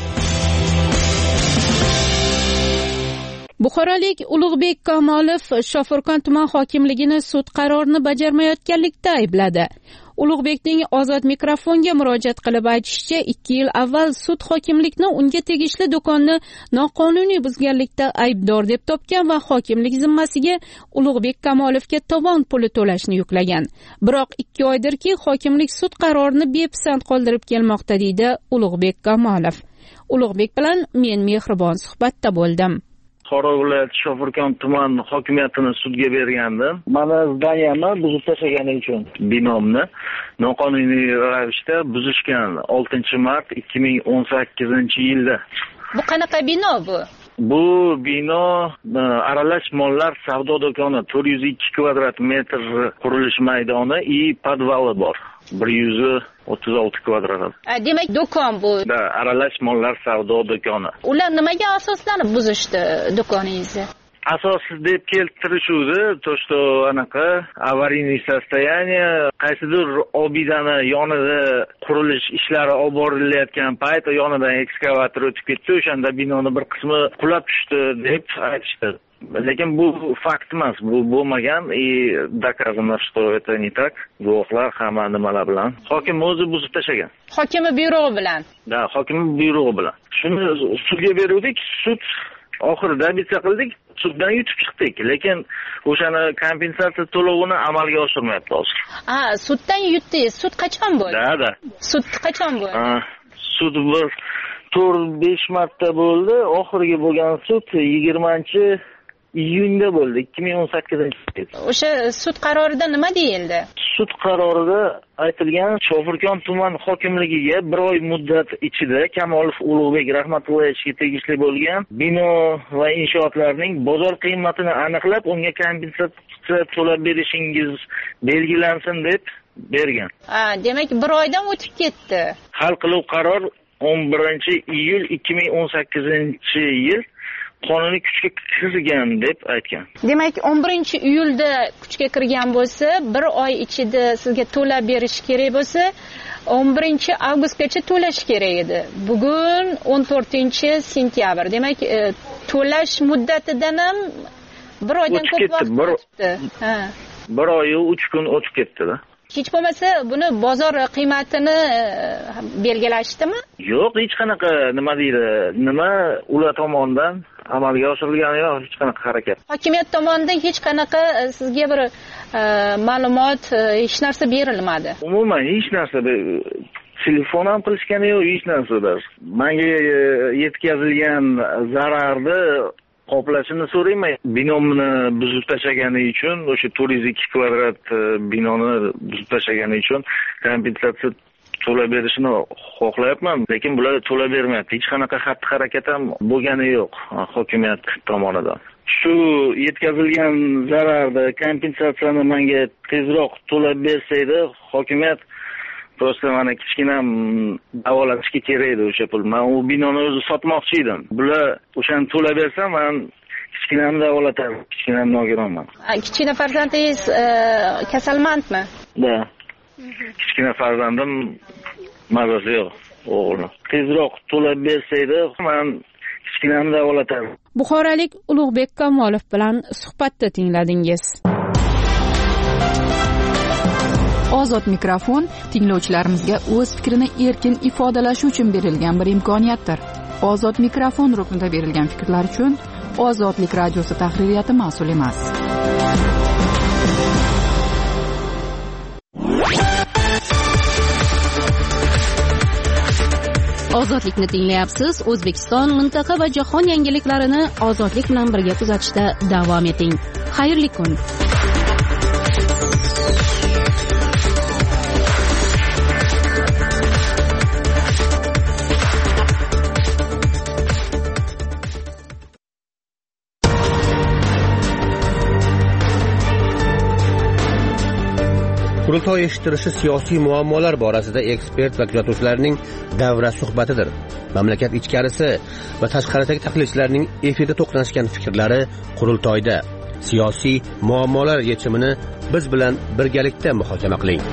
Buxorolik Ulug'bek Kamolov Shofirkon tuman hokimligini sud qarorini bajarmayotganlikda aybladi. Ulug'bekning ozod mikrofonga murojaat qilib aytishicha, ikki yil avval sud hokimlikni unga tegishli do'konni noqonuniy buzganlikda aybdor deb topgan va hokimlik zimmasiga Ulug'bek Kamolovga tovon puli to'lashni yuklagan. Biroq ikki oydirki, hokimlik sud qarorini bepisand qoldirib kelmoqda, deydi Ulug'bek Kamolov. Ulug'bek bilan men mehribon suhbatda bo'ldim. Buxoro viloyati Shofirkon tuman hokimiyatini sudga bergandim. Mana zdaniyani buzib tashlagani uchun binomni noqonuniy ravishda buzishgan oltinchi mart ikki ming o'n sakkizinchi yilda. Bu qanaqa bino bu? Bu bino aralash mollar savdo do'koni, to'rt yuz ikki kvadrat metr qurilish maydoni i podvali bor. bir yuz o'ttiz olti kvadrat. Demak, do'kon bu. Da, aralash mollar savdo do'koni. Ular nimaga asoslanib buzishdi do'koningizni? Asos deb keltirishuvdi, to что anaqa avariyniy состояние, qaysidir obidani yonida qurilish ishlari olib borilayotgan payt yonidan ekskavator o'tib ketdi, o'shanda binoni bir qismi qulab tushdi deb aytishdi. Lekin bu fakt emas, bu bo'lmagan, и доказано, что это не так. Guvohlar hamma nimalar bilan. Hokim o'zi buzib tashlagan. Hokimi byuro bilan. Da, hokim byuro bilan. Shuni sudga beruvdik, sud oxirida bitsa qildik, suddan yutib chiqdik. Lekin o'shani kompensatsiya to'lovini amalga oshirmayapti hozir. Ha, suddan yutdingiz. Sud qachon bo'ldi? Da, da. Sud qachon bo'ldi? Ha, sud bir to'rt besh marta bo'ldi. Oxirgi bo'lgan sud yigirmanchi iyunda bo'ldi, ikki ming o'n sakkizinchi yil. O'sha sud qarorida nima deyildi? Sud qarorida aytilgan, Shofirkon tuman hokimligiga bir oy muddat ichida Kamolov Ulug'bek rahmatullohga tegishli bo'lgan bino va inshootlarning bozor qiymatini aniqlab, unga kompensatsiya to'lab berishingiz belgilansin deb bergan. Ha, demak bir oydan o'tib ketdi. Hal qiluv qaror o'n birinchi iyul ikki ming o'n sakkizinchi yil qonuniy kuchga kirgan deb aytgan. Demak, o'n birinchi iyulda kuchga kirgan bo'lsa, bir oy ichida sizga to'lab berish kerak bo'lsa, o'n birinchi avgustgacha to'lash kerak edi. Bugun o'n to'rtinchi sentyabr. Demak, e, to'lash muddatidan ham bir oydan ko'p vaqt o'tdi. Ha. bir oy uch kun o'tib ketdi-da. Hech bo'lmasa buni bozor qiymatini belgilashdimi? Yo'q, hech qanaqa nima deydi, nima ular tomonidan amalga oshirilgani yo'q, hech qanaqa harakat. Hokimiyat tomonidan hech qanaqa sizga bir ma'lumot, hech narsa berilmadi. Umuman hech narsa, telefon ham qilishgani yo'q, hech narsa. Menga yetkazilgan zararni qoplashini so'rayman. Binomni buzib tashlagani uchun, o'sha to'rt yuz ikki kvadrat binoni buzib tashlagani uchun kompensatsiya to'lab berishini xohlayapman, lekin bular to'lab bermayapti. Hech qanaqa xatti-harakat ham bo'lgani yo'q hokimiyat tomonidan. Shu yetkazilgan zararni kompensatsiyani menga tezroq to'lab bersa edi, hokimiyat Prosta mana kichkina davolatishga kerak edi o'sha pul. Men u binoni o'zi sotmoqchi edim. Bular o'shani to'lab bersam, men kichkinamni davolatardim. Kichkinam nogironman. Kichkina farzandingiz kasalmandmi? Da. Kichkina farzandim mazasi yo'q, o'g'lim. Tezroq to'lab bersa edi, men kichkinamni davolatardim. Buxorolik Ulug'bek Kamolov bilan suhbatda tingladingiz. Ozod mikrofon tinglovchilarimizga o'z fikrini erkin ifodalashi uchun berilgan bir imkoniyatdir. Ozod mikrofon ruknida berilgan fikrlar uchun Ozodlik radiosi tahririyati mas'ul emas. Ozodlikni tinglayapsiz. O'zbekiston, mintaqa va jahon yangiliklarini ozodlik bilan birga kuzatishda davom eting. Xayrli kun. Qurultoy eshittirishi siyosiy muammolar borasida ekspert va kuzatuvchilarning davra suhbatidir. Mamlakat ichkarisi va tashqaridagi tahlilchilarning efirda to'qnashgan fikrlari qurultoyda. Siyosiy muammolar yechimini biz bilan birgalikda muhokama qiling.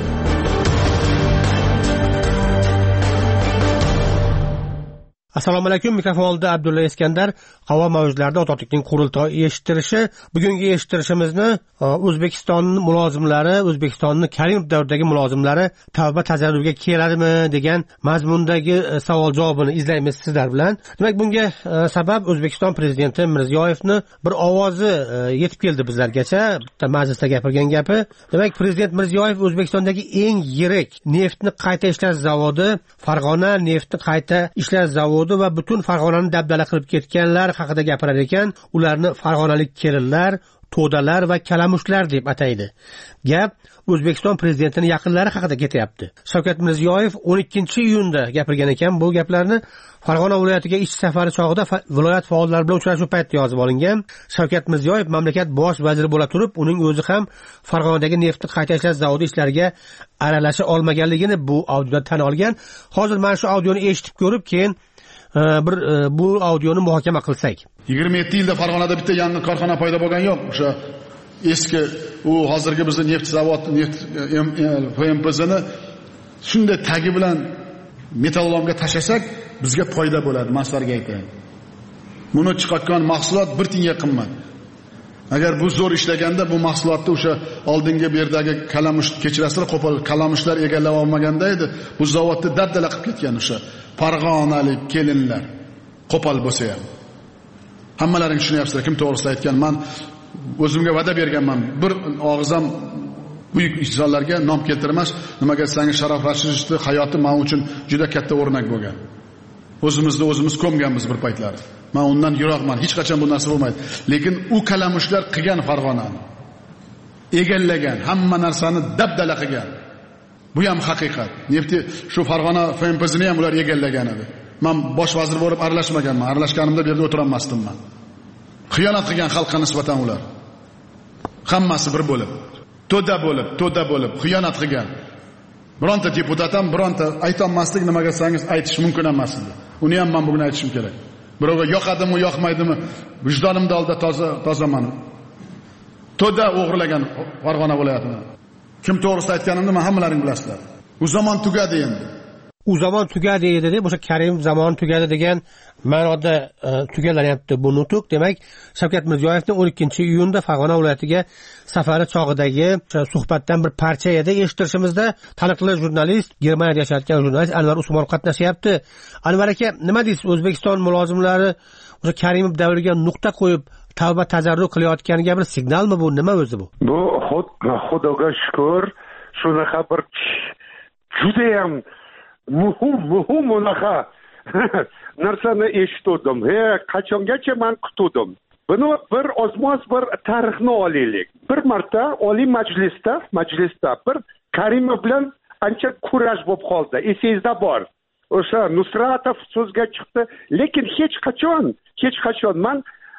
Assalomu alaykum. Mikrofonda Abdulla Iskandar. Havo mavjlarida ozodlikning qurultoy eshittirishi. Bugungi eshittirishimizni O'zbekiston mulozimlari, O'zbekistonning Karimov davridagi mulozimlari tavba tazarruga keladimi degan mazmundagi savol javobini izlaymiz sizlar bilan. Demak, bunga sabab O'zbekiston prezidenti Mirziyoyevni bir ovozi yetib keldi bizlargacha. Bitta majlisda gapirgan gapi. Demak, prezident Mirziyoyev O'zbekistondagi eng yirik neftni qayta ishlash zavodi, Farg'ona neftni qayta ishlash zavodi va butun Farg'onani dabdala qilib ketganlar haqida gapirar ekan. Ularni farg'onalik kelinlar, to'dalar va kalamushlar deb ataydi. Gap O'zbekiston prezidentining yaqinlari haqida ketyapti. Shavkat Mirziyoyev o'n ikkinchi iyunda gapirgan ekan. Bu gaplarni Farg'ona viloyatiga ish safari chog'ida viloyat faollari bilan uchrashuv paytida yozib olingan. Shavkat Mirziyoyev mamlakat bosh vaziri bo'la turib, uning o'zi ham Farg'onadagi neftni qayta ishlash zavodi ishlariga aralasha olmaganligini bu audioda tan olgan. Hozir mana shu audioni eshitib ko'rib, keyin bir bu audioni muhokama qilsak. yigirma yetti yilda Farg'onada bitta yangi korxona paydo bo'lgan yo'q. O'sha eski u hozirgi bizning neft zavodi, neft P M P Z'ni shunday tagi bilan metallolomga tashlasak, bizga foyda bo'ladi, maslarga aytayman. Buni chiqargan mahsulot bir tiyinga qimmat. Agar bu zo'r ishlaganda bu mahsulotni o'sha oldingi bu yerdagi kalamush kechirasizlar, qo'pol kalamushlar egallab olmaganda edi, bu zavodni dabdala qilib ketgan o'sha farg'onalik kelinlar. Qo'pol bo'lsa ham. Hammalaring tushunyapsizlar, kim to'g'risida aytgan. Men o'zimga va'da berganman. Bir og'izam buyuk insonlarga nom keltirmas, nimaga desangiz Sharof Rashidovning hayoti men uchun juda katta o'rnak bo'lgan. O'zimizni o'zimiz ko'mganmiz bir paytlar. Men undan yiroqman, hech qachon bu narsa bo'lmaydi. Lekin u kalamushlar qilgan Farg'onani, egallagan, hamma narsani dabdala qilgan. Bu ham haqiqat. Nefti shu Farg'ona F M P Z'ni ham ular egallagan edi. Men bosh vazir bo'lib aralashmaganman. Aralashganimda bu yerda o'tirolmasdim men. Xiyonat qilgan xalqqa nisbatan ular. Hammasi bir bo'lib, to'da bo'lib, to'da bo'lib xiyonat qilgan. Bironta deputat ham bironta aytolmaslik, nimaga desangiz aytish mumkin emas edi. Uni ham men bugun aytishim kerak. Birovga yoqadimi, yoqmaydimi, vijdonimda oldida toza tozaman. To'da o'g'irlagan Farg'ona viloyatini. Kim to'g'risida aytganimni men hammalaring bilasizlar. U zamon tugadi endi. U zamon tugadi edi deb, o'sha Karimov zamoni tugadi degan ma'noda tugalaryapti bu nutuk. Demak, Shavkat Mirziyoyevning o'n ikkinchi iyunda Farg'ona viloyatiga safari chog'idagi suhbatdan bir parcha edi. Eshittirishimizda taniqli jurnalist, Germaniyada yashayotgan jurnalist Anvar Usmonov qatnashyapti. Anvar aka, nima deysiz? O'zbekiston mulozimlari o'sha Karimov davriga nuqta qo'yib tavba tazarruq qilayotganiga bir signalmi bu? Nima o'zi bu? Bu Xudoga shukr, shunaqa bir juda ham muhim muhim unaqa narsani eshitdim. He, qachongacha men kutdim. Buni bir ozmoz bir tarixni olaylik. Bir marta Oliy Majlisda, majlisda bir Karimov bilan ancha kurash bo'lib qoldi. Esingizda bor. O'sha Nusratov so'zga chiqdi, lekin hech qachon, hech qachon men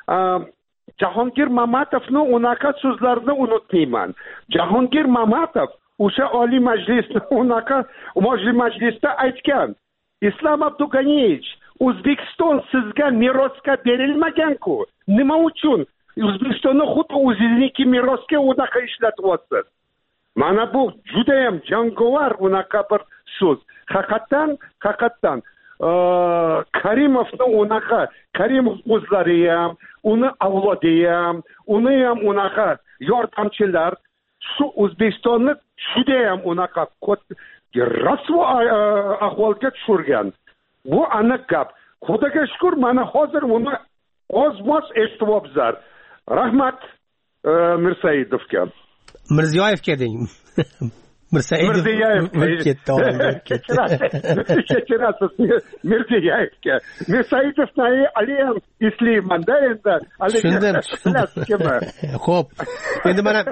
Jahongir Mamatovning unaqa so'zlarini unutmayman. Jahongir Mamatov o'sha Oliy Majlisda unaqa Oliy Majlisda aytgan: Islom Abduganiyevich, O'zbekiston sizga merosga berilmagan-ku. Nima uchun O'zbekistonni xuddi o'zingizniki merosga unaqa ishlatyapsiz? Mana bu juda ham jangovar unaqa bir so'z. Haqiqatan, haqiqatan Karimovning unaqa, Karimov o'zlari ham, uni avlodi ham, uni ham unaqa yordamchilar shu O'zbekistonni juda ham unaqa rasvo ahvolga tushirgan. Bu aniq gap. Xudoga shukr, mana hozir uni oz-moz eshitibsizlar. Rahmat Mirsaidovga. Mirziyoyevga deng. Mirzayev ketdi, kechirasiz Mirzayevga. Mirzayevni aliyam eslayman-da endi. Tushundim. Xo'p. Endi mana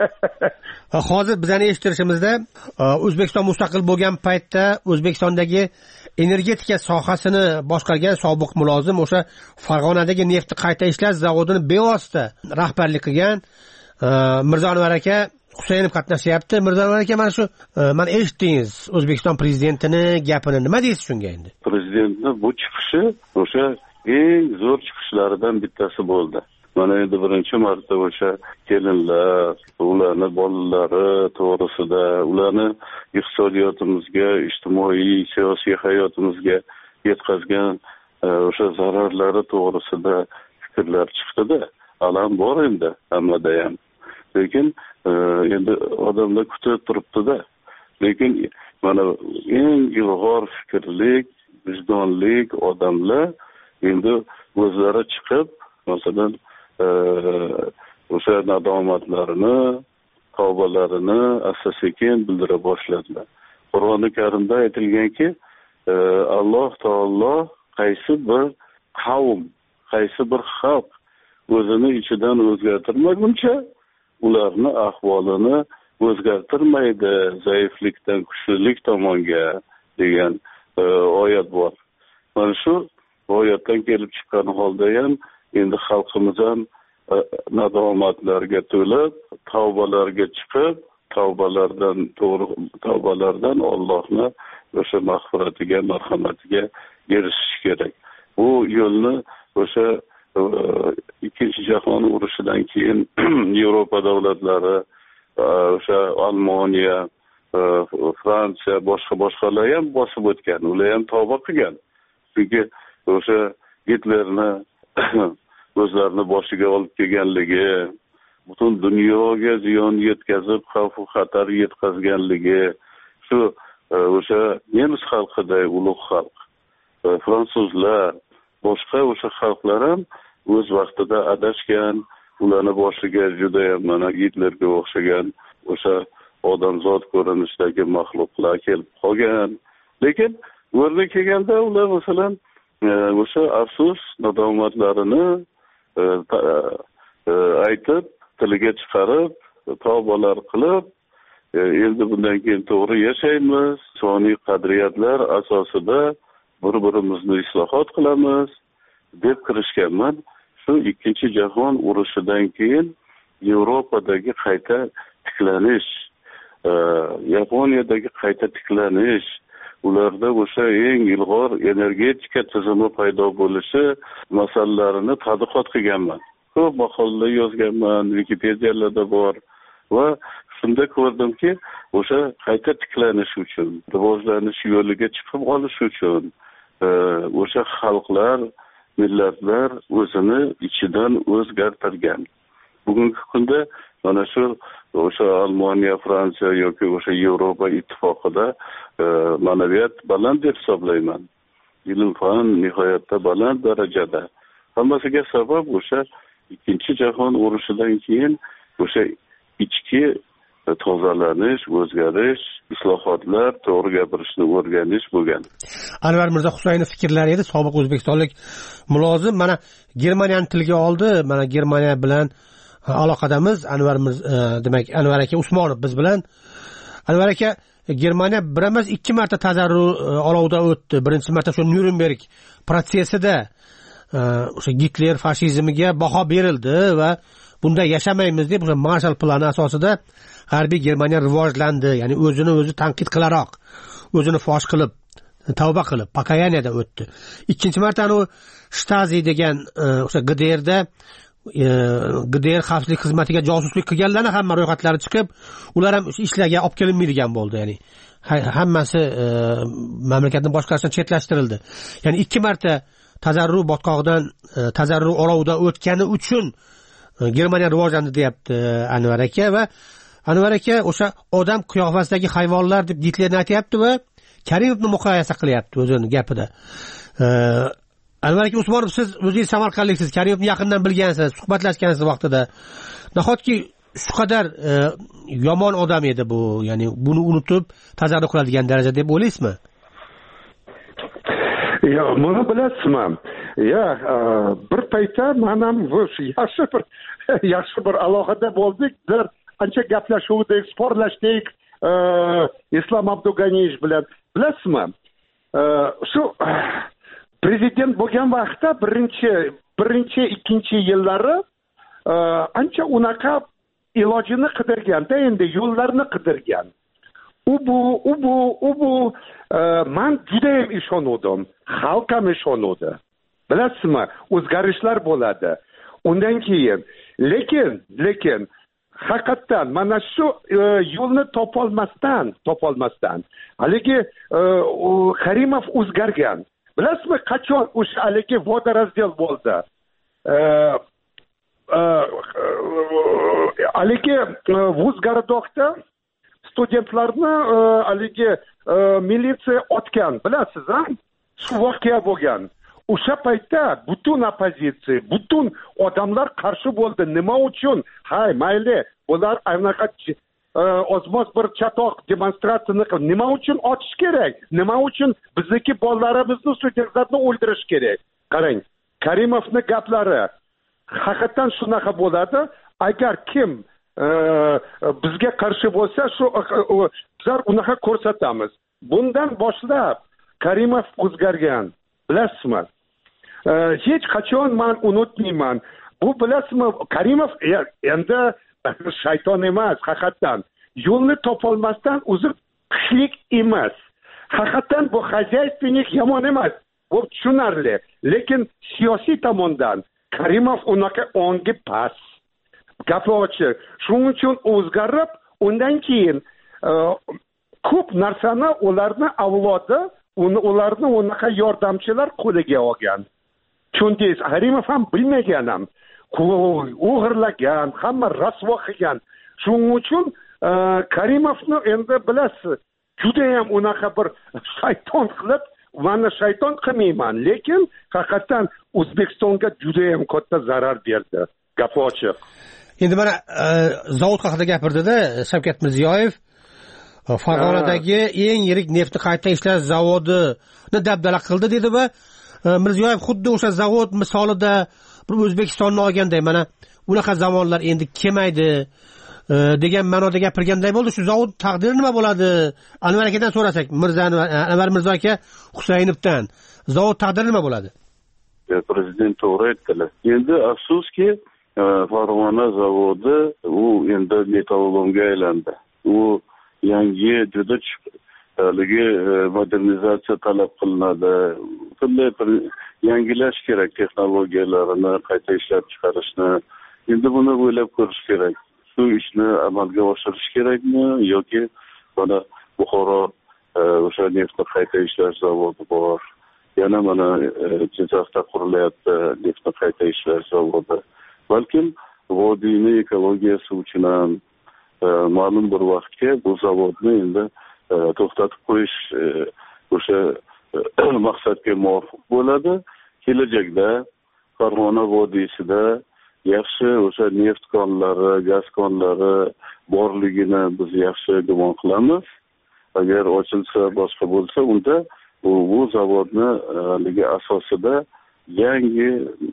hozir bizani eshittirishimizda O'zbekiston mustaqil bo'lgan paytda O'zbekistondagi energetika sohasini boshqargan sobiq mulozim o'sha Farg'onadagi neftni qayta ishlash zavodini bevosita rahbarlik qilgan Mirzo Anvar aka Husaynov qatnashyapti. Mirzo Anvar aka, mana shu mana eshitdingiz O'zbekiston prezidentini gapini, nima deysiz shunga endi? Prezidentni bu chiqishi o'sha eng zo'r chiqishlaridan bittasi bo'ldi. Mana endi birinchi marta o'sha kelinlar, ularni bolalari to'g'risida, ularni iqtisodiyotimizga, ijtimoiy, siyosiy hayotimizga yetkazgan o'sha zararlari to'g'risida fikrlar chiqdi-da. Alam bor endi hammada ham. Lekin endi odamlar kutib turibdi-da. Lekin mana eng ilg'or fikrlik, vijdonlik odamlar endi o'zlari chiqib, masalan, o'sha nadomatlarini, tavbalarini asta-sekin bildira boshladilar. Qur'oni Karimda aytilganki, Alloh taolo qaysi bir qavm, qaysi bir xalq o'zini ichidan o'zgartirmaguncha ularni ahvolini o'zgartirmaydi zaiflikdan kuchlilik tomonga degan oyat bor. Mana shu oyatdan kelib chiqqan holda ham endi xalqimiz ham nadomatlarga to'lib, tavbalarga chiqib, tavbalardan to'g'ri tavbalardan Allohni o'sha mag'firatiga, marhamatiga erishish kerak. Bu yo'lni o'sha ikkinchi jahon urushidan keyin Yevropa davlatlari, o'sha Almaniya, Fransiya, boshqa boshqalar ham bosib o'tgan, ular ham tavba qilgan. Chunki o'sha Hitlerni o'zlarini boshiga olib kelganligi, butun dunyoga ziyon yetkazib, xavf xatar yetkazganligi, shu o'sha nemis xalqiday ulug' xalq, fransuzlar, boshqa o'sha xalqlar ham o'z vaqtida adashgan, ularni boshiga juda ham mana Hitlerga o'xshagan o'sha odamzod ko'rinishdagi maxluqlar kelib qolgan. Lekin o'rni kelganda ular masalan o'sha afsus nadomatlarini aytib, tiliga chiqarib, tavbalar qilib, endi bundan keyin to'g'ri yashaymiz, soniy qadriyatlar asosida bir-birimizni islohot qilamiz deb kirishganman. Shu ikkinchi jahon urushidan keyin Yevropadagi qayta tiklanish, Yaponiyadagi qayta tiklanish, ularda o'sha eng ilg'or energetika tizimi paydo bo'lishi masalalarini tadqiqot qilganman. Ko'p maqolalar yozganman, Wikipediyalarda bor va shunda ko'rdimki, o'sha qayta tiklanish uchun, rivojlanish yo'liga chiqib olish uchun o'sha xalqlar, millatlar o'zini ichidan o'zgartirgan. Bugungi kunda mana shu o'sha Almaniya, Fransiya yoki o'sha Yevropa ittifoqida ma'naviyat baland deb hisoblayman. Ilm-fan nihoyatda baland darajada. Hammasiga sabab o'sha ikkinchi jahon urushidan keyin o'sha ichki tozalanish, o'zgarish, islohotlar, to'g'ri gapirishni o'rganish bo'lgan. Anvar Mirzo Husaynov fikrlari edi, sobiq o'zbekistonlik mulozim. Mana Germaniyani tilga oldi. Mana Germaniya bilan aloqadamiz. Anvar demak Anvar aka Usmonov biz bilan. Anvar aka, Germaniya bir emas ikki marta tazarru olovdan o'tdi. Birinchi marta shu Nürnberg protsessida o'sha Gitler fashizmiga baho berildi va bunda yashamaymiz deb o'sha Marshall plani asosida harbiy Germaniya rivojlandi. Ya'ni o'zini o'zi tanqid qilaroq, o'zini fosh qilib, tavba qilib, Pokayaniyada o'tdi. Ikkinchi marta u Shtazi degan o'sha G D R'da G D R xavfsizlik xizmatiga josuslik qilganlarning hamma ro'yxatlari chiqib, ular ham ishlarga olib kelinmaydigan bo'ldi. Ya'ni hammasi mamlakatni boshqarishdan chetlashtirildi. Ya'ni ikki marta tazarru botqog'idan, tazarru olovdan o'tgani uchun Germaniya rivojlandi deyapti Anvar aka va Anvar aka o'sha odam qiyofasidagi hayvonlar deb Gitlerni aytayapti va Karimovni muqoyasa qilyapti o'zining gapida. Anvar aka Usmonov, siz o'zingiz samarqandliksiz, Karimovni yaqindan bilgansiz, suhbatlashgansiz vaqtida. Nahotki shu qadar yomon odam edi bu, ya'ni buni unutib tajarrud qiladigan daraja deb o'ylaysizmi? yo buni bilasizmi, yo bir paytda men ham yaxshi bir yaxshi bir aloqada bo'ldik, bir ancha gaplashuvdik, sporlashdik Islom Abduganiyevich bilan. Bilasizmi, shu prezident bo'lgan vaqtda birinchi birinchi ikkinchi yillari ancha unaqa ilojini qidirganda, endi yo'llarni qidirgan. U bu, u bu, u bu men juda ham ishonuvdim, xalq ham ishonuvdi. Bilasizmi, o'zgarishlar bo'ladi. Undan keyin, lekin, lekin haqiqatdan mana shu yo'lni topolmasdan, topolmasdan haligi Karimov o'zgargan. Bilasizmi, qachon o'sha haligi vodораздел bo'ldi? Haligi Vuzgarodokda studentlarni haligi militsiya otgan, bilasiz, ha? Shu voqea bo'lgan. O'sha paytda butun opozitsiya, butun odamlar qarshi bo'ldi. Nima uchun? Hay, mayli, ular anaqa ozmoz bir chatoq demonstratsiyani qilib, nima uchun otish kerak? Nima uchun bizniki bolalarimizni, studentlarni o'ldirish kerak? Qarang, Karimovning gaplari haqiqatan shunaqa bo'ladi. Agar kim bizga qarshi bo'lsa, shu bizlar unaqa ko'rsatamiz. Bundan boshlab Karimov o'zgargan. Bilasizmi? Hech qachon men unutmayman. Bu bilasizmi, Karimov endi shayton emas, haqiqatan. Yo'lni topolmasdan o'zi qishlik emas. Haqiqatan bu xozaystvenik yomon emas. Bu tushunarli. Lekin siyosiy tomondan Karimov unaqa ongi pas. Gapi ochiq. Shuning uchun o'zgarib, undan keyin ko'p narsani ularni avlodi, ularni unaqa yordamchilar qo'liga olgan. Chunki Karimov ham bilmagan ham, o'g'irlagan, hamma rasvo qilgan. Shuning uchun Karimovni endi bilasiz, juda ham unaqa bir shayton qilib, mana shayton qilmayman, lekin haqiqatan O'zbekistonga juda ham katta zarar berdi. Gap ochiq. Endi mana zavod haqida gapirdi-da Shavkat Mirziyoyev. Farg'onadagi eng yirik neftni qayta ishlash zavodini dabdala qildi dedi va Mirziyoyev xuddi o'sha zavod misolida bir O'zbekistonni olganday, mana unaqa zamonlar endi kelmaydi degan ma'noda gapirganday bo'ldi. Shu zavod taqdiri nima bo'ladi? Anvar akadan so'rasak, Mirzani, Anvar Mirzo aka Husaynovdan, zavod taqdiri nima bo'ladi? Prezident to'g'ri aytdilar. Endi afsuski Farg'ona zavodi u endi metallolomga aylandi. U yangi juda haligi modernizatsiya talab qilinadi. Bunday bir yangilash kerak texnologiyalarini, qayta ishlab chiqarishni. Endi buni o'ylab ko'rish kerak. Shu ishni amalga oshirish kerakmi yoki mana Buxoro o'sha neftni qayta ishlash zavodi bor. Yana mana Jizzaxda qurilyapti neftni qayta ishlash zavodi. Balkim vodiyni ekologiyasi uchun ham ma'lum bir vaqtga bu zavodni endi to'xtatib qo'yish o'sha maqsadga muvofiq bo'ladi. Kelajakda Farg'ona vodiysida yaxshi o'sha neft konlari, gaz konlari borligini biz yaxshi gumon qilamiz. Agar ochilsa, boshqa bo'lsa, unda bu, bu zavodni haligi asosida yangi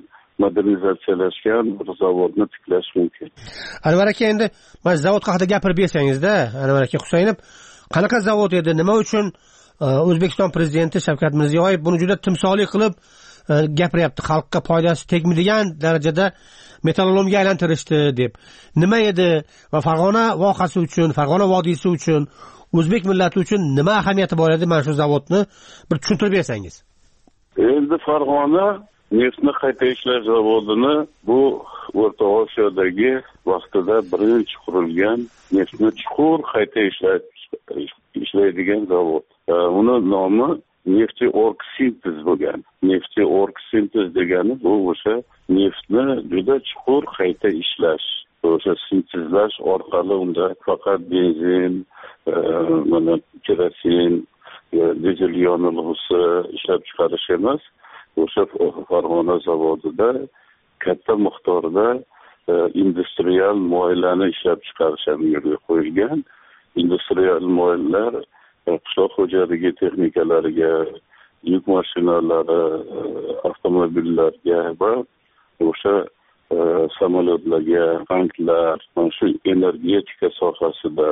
modernizatsiyalashgan bir zavodni tiklash mumkin. Anvar aka, endi mana zavod haqida gapirib bersangiz-da, Anvar aka Husaynov, qanaqa zavod edi? Nima uchun O'zbekiston prezidenti Shavkat Mirziyoyev buni juda timsoliy qilib gapiryapti, xalqqa foydasi tegmaydigan darajada metallolomga aylantirishdi deb. Nima edi va Farg'ona vohasi uchun, Farg'ona vodiysi uchun, o'zbek millati uchun nima ahamiyati bor edi? Mana shu zavodni bir tushuntirib bersangiz. Endi Farg'ona neftni qayta ishlash zavodini bu O'rta Osiyodagi vaqtida birinchi qurilgan neftni chuqur qayta ishlash ishlaydigan zavod. Uni nomi Nefti Orgsintez bo'lgan. Nefti Orgsintez degani bu o'sha neftni juda chuqur qayta ishlash, o'sha sintezlash orqali unda faqat benzin, mana kerosin, dizel yonilg'isi ishlab chiqarish emas, o'sha Farg'ona zavodida katta miqdorda industrial moylarni ishlab chiqarish ham yo'lga qo'yilgan. Industrial moylar qishloq xo'jaligi texnikalariga, yuk mashinalari, avtomobillarga va o'sha samolyotlarga, tanklar, mana shu energetika sohasida,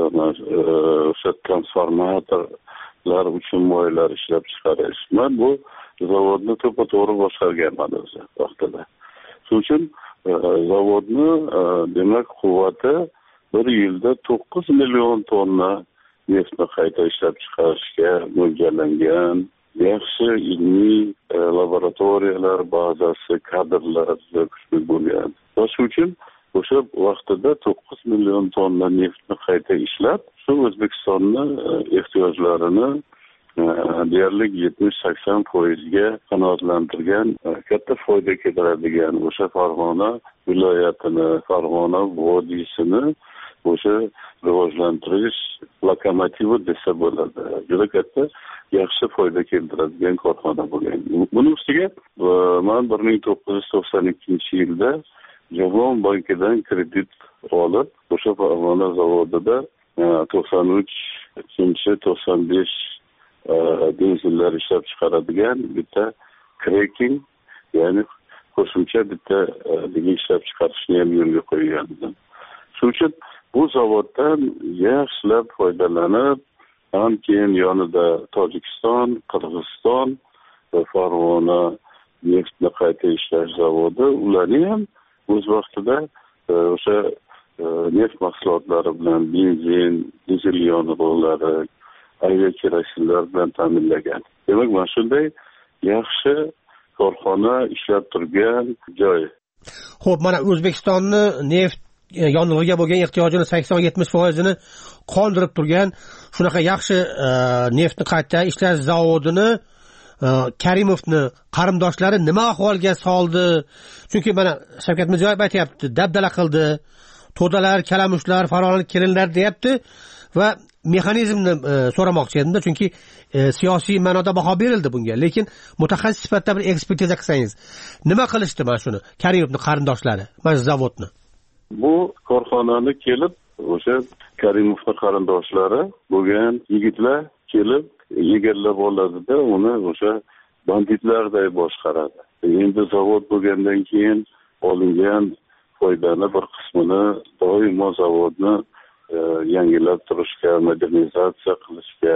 o'sha transformatorlar uchun moylar ishlab chiqarish. Men bu zavodni to'g'ri boshqarganman o'zi vaqtida. Shuning uchun zavodni demak quvvati bir yilda to'qqiz million tonna neftni qayta ishlab chiqarishga mo'ljallangan. Yaxshi ilmiy laboratoriyalar bazasi, kadrlar kuchli bo'lgan. Va shuning uchun o'sha vaqtida to'qqiz million tonna neftni qayta ishlab, shu O'zbekistonni ehtiyojlarini deyarli yetmish sakson foizga qanoatlantirgan, katta foyda keltiradigan o'sha Farg'ona viloyatini, Farg'ona vodiysini o'sha rivojlantirish lokomotivi desa bo'ladi. Juda katta yaxshi foyda keltiradigan korxona bo'lgan. Buning ustiga men bir ming to'qqiz yuz to'qson ikkinchi yilda Jahon bankidan kredit olib, o'sha Farg'ona zavodida to'qson uchinchi to'qson besh benzinlar ishlab chiqaradigan bitta cracking, ya'ni qo'shimcha bitta ishlab chiqarishni ham yo'lga qo'ygan. Shuning uchun bu zavoddan yaxshilab foydalanib, ham keyin yonida Tojikiston, Qirg'iziston va Farg'ona neftni qayta ishlash zavodi, ularni ham o'z vaqtida o'sha neft mahsulotlari bilan benzin, dizel yonilg'ilari, aviakerosinlar bilan ta'minlagan. Demak, mana shunday yaxshi korxona ishlab turgan joy. Xo'p, mana O'zbekistonni neft yonilg'iga bo'lgan ehtiyojini sakson yetmish foizini qondirib turgan shunaqa yaxshi neftni qayta ishlash zavodini Karimovni qarindoshlari nima ahvolga soldi? Chunki mana Shavkat Mirziyoyev aytayapti, dabdala qildi, to'dalar, kalamushlar, farg'onalik kelinlar deyapti va mexanizmni so'ramoqchi edim, chunki siyosiy ma'noda baho berildi bunga. Lekin mutaxassis sifatida bir ekspertiza qilsangiz, nima qilishdi mana shuni Karimovni qarindoshlari, mana zavodni? Bu korxonani kelib o'sha Karimovni qarindoshlari bo'lgan yigitlar kelib egallab oladida, uni o'sha banditlarday boshqaradi. Endi zavod bo'lgandan keyin olingan foydani bir qismini doimo zavodni yangilab turishga, modernizatsiya qilishga,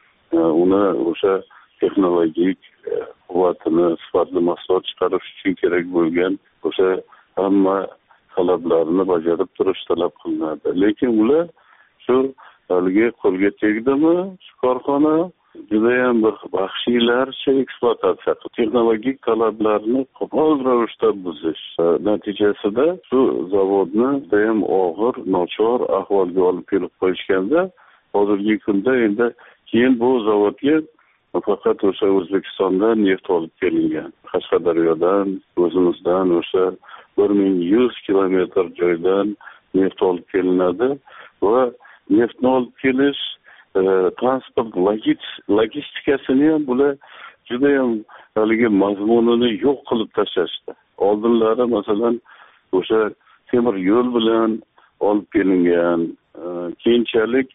uni o'sha texnologik quvvatini sifatli mahsulot chiqarish uchun kerak bo'lgan o'sha hamma talablarni bajarib turish talab qilinadi. Lekin ular shu haligi qo'lga tegdimi, shu korxona judayam bir vahshiylarcha ekspluatatsiya qilib, texnologik talablarni qo'pol ravishda buzish natijasida shu zavodni judayam og'ir, nochor ahvolga olib kelib qo'yishganda, hozirgi kunda endi keyin bu zavodga faqat o'sha O'zbekistondan neft olib kelingan. Qashqadaryodan, o'zimizdan o'sha bir ming yuz kilometr joydan neft olib kelinadi va neftni olib kelish transport logistikasini ham bular juda ham haligi mazmunini yo'q qilib tashlashdi. Oldinlari masalan o'sha temir yo'l bilan olib kelingan, keyinchalik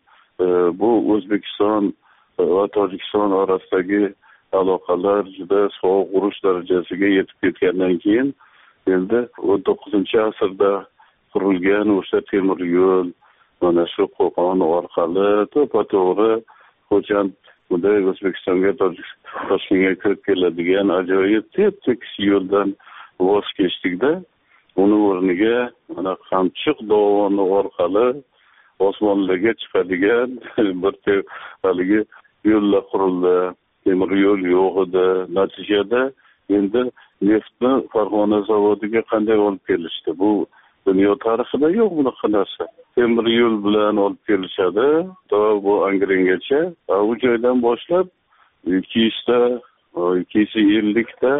bu O'zbekiston va Tojikiston orasidagi aloqalar juda sovuq urush darajasiga yetib ketgandan keyin endi o'n to'qqizinchi asrda qurilgan o'sha temir yo'l mana shu Qo'qon orqali to'pa-to'g'ri Xo'jand bunday O'zbekistonga, Toshkentga kirib keladigan ajoyib tep-tekis yo'ldan voz kechdikda, uni o'rniga mana Qamchiq dovoni orqali osmonlarga chiqadigan bir haligi yo'llar qurildi. Temir yo'l yo'q edi. Natijada endi neftni Farg'ona zavodiga qanday olib kelishdi? Bu dunyo tarixida yo'q bunaqa narsa. Temir yo'l bilan olib kelishadi, to bu Angrengacha. Bu joydan boshlab ikki yuzta, ikki yuz ellikta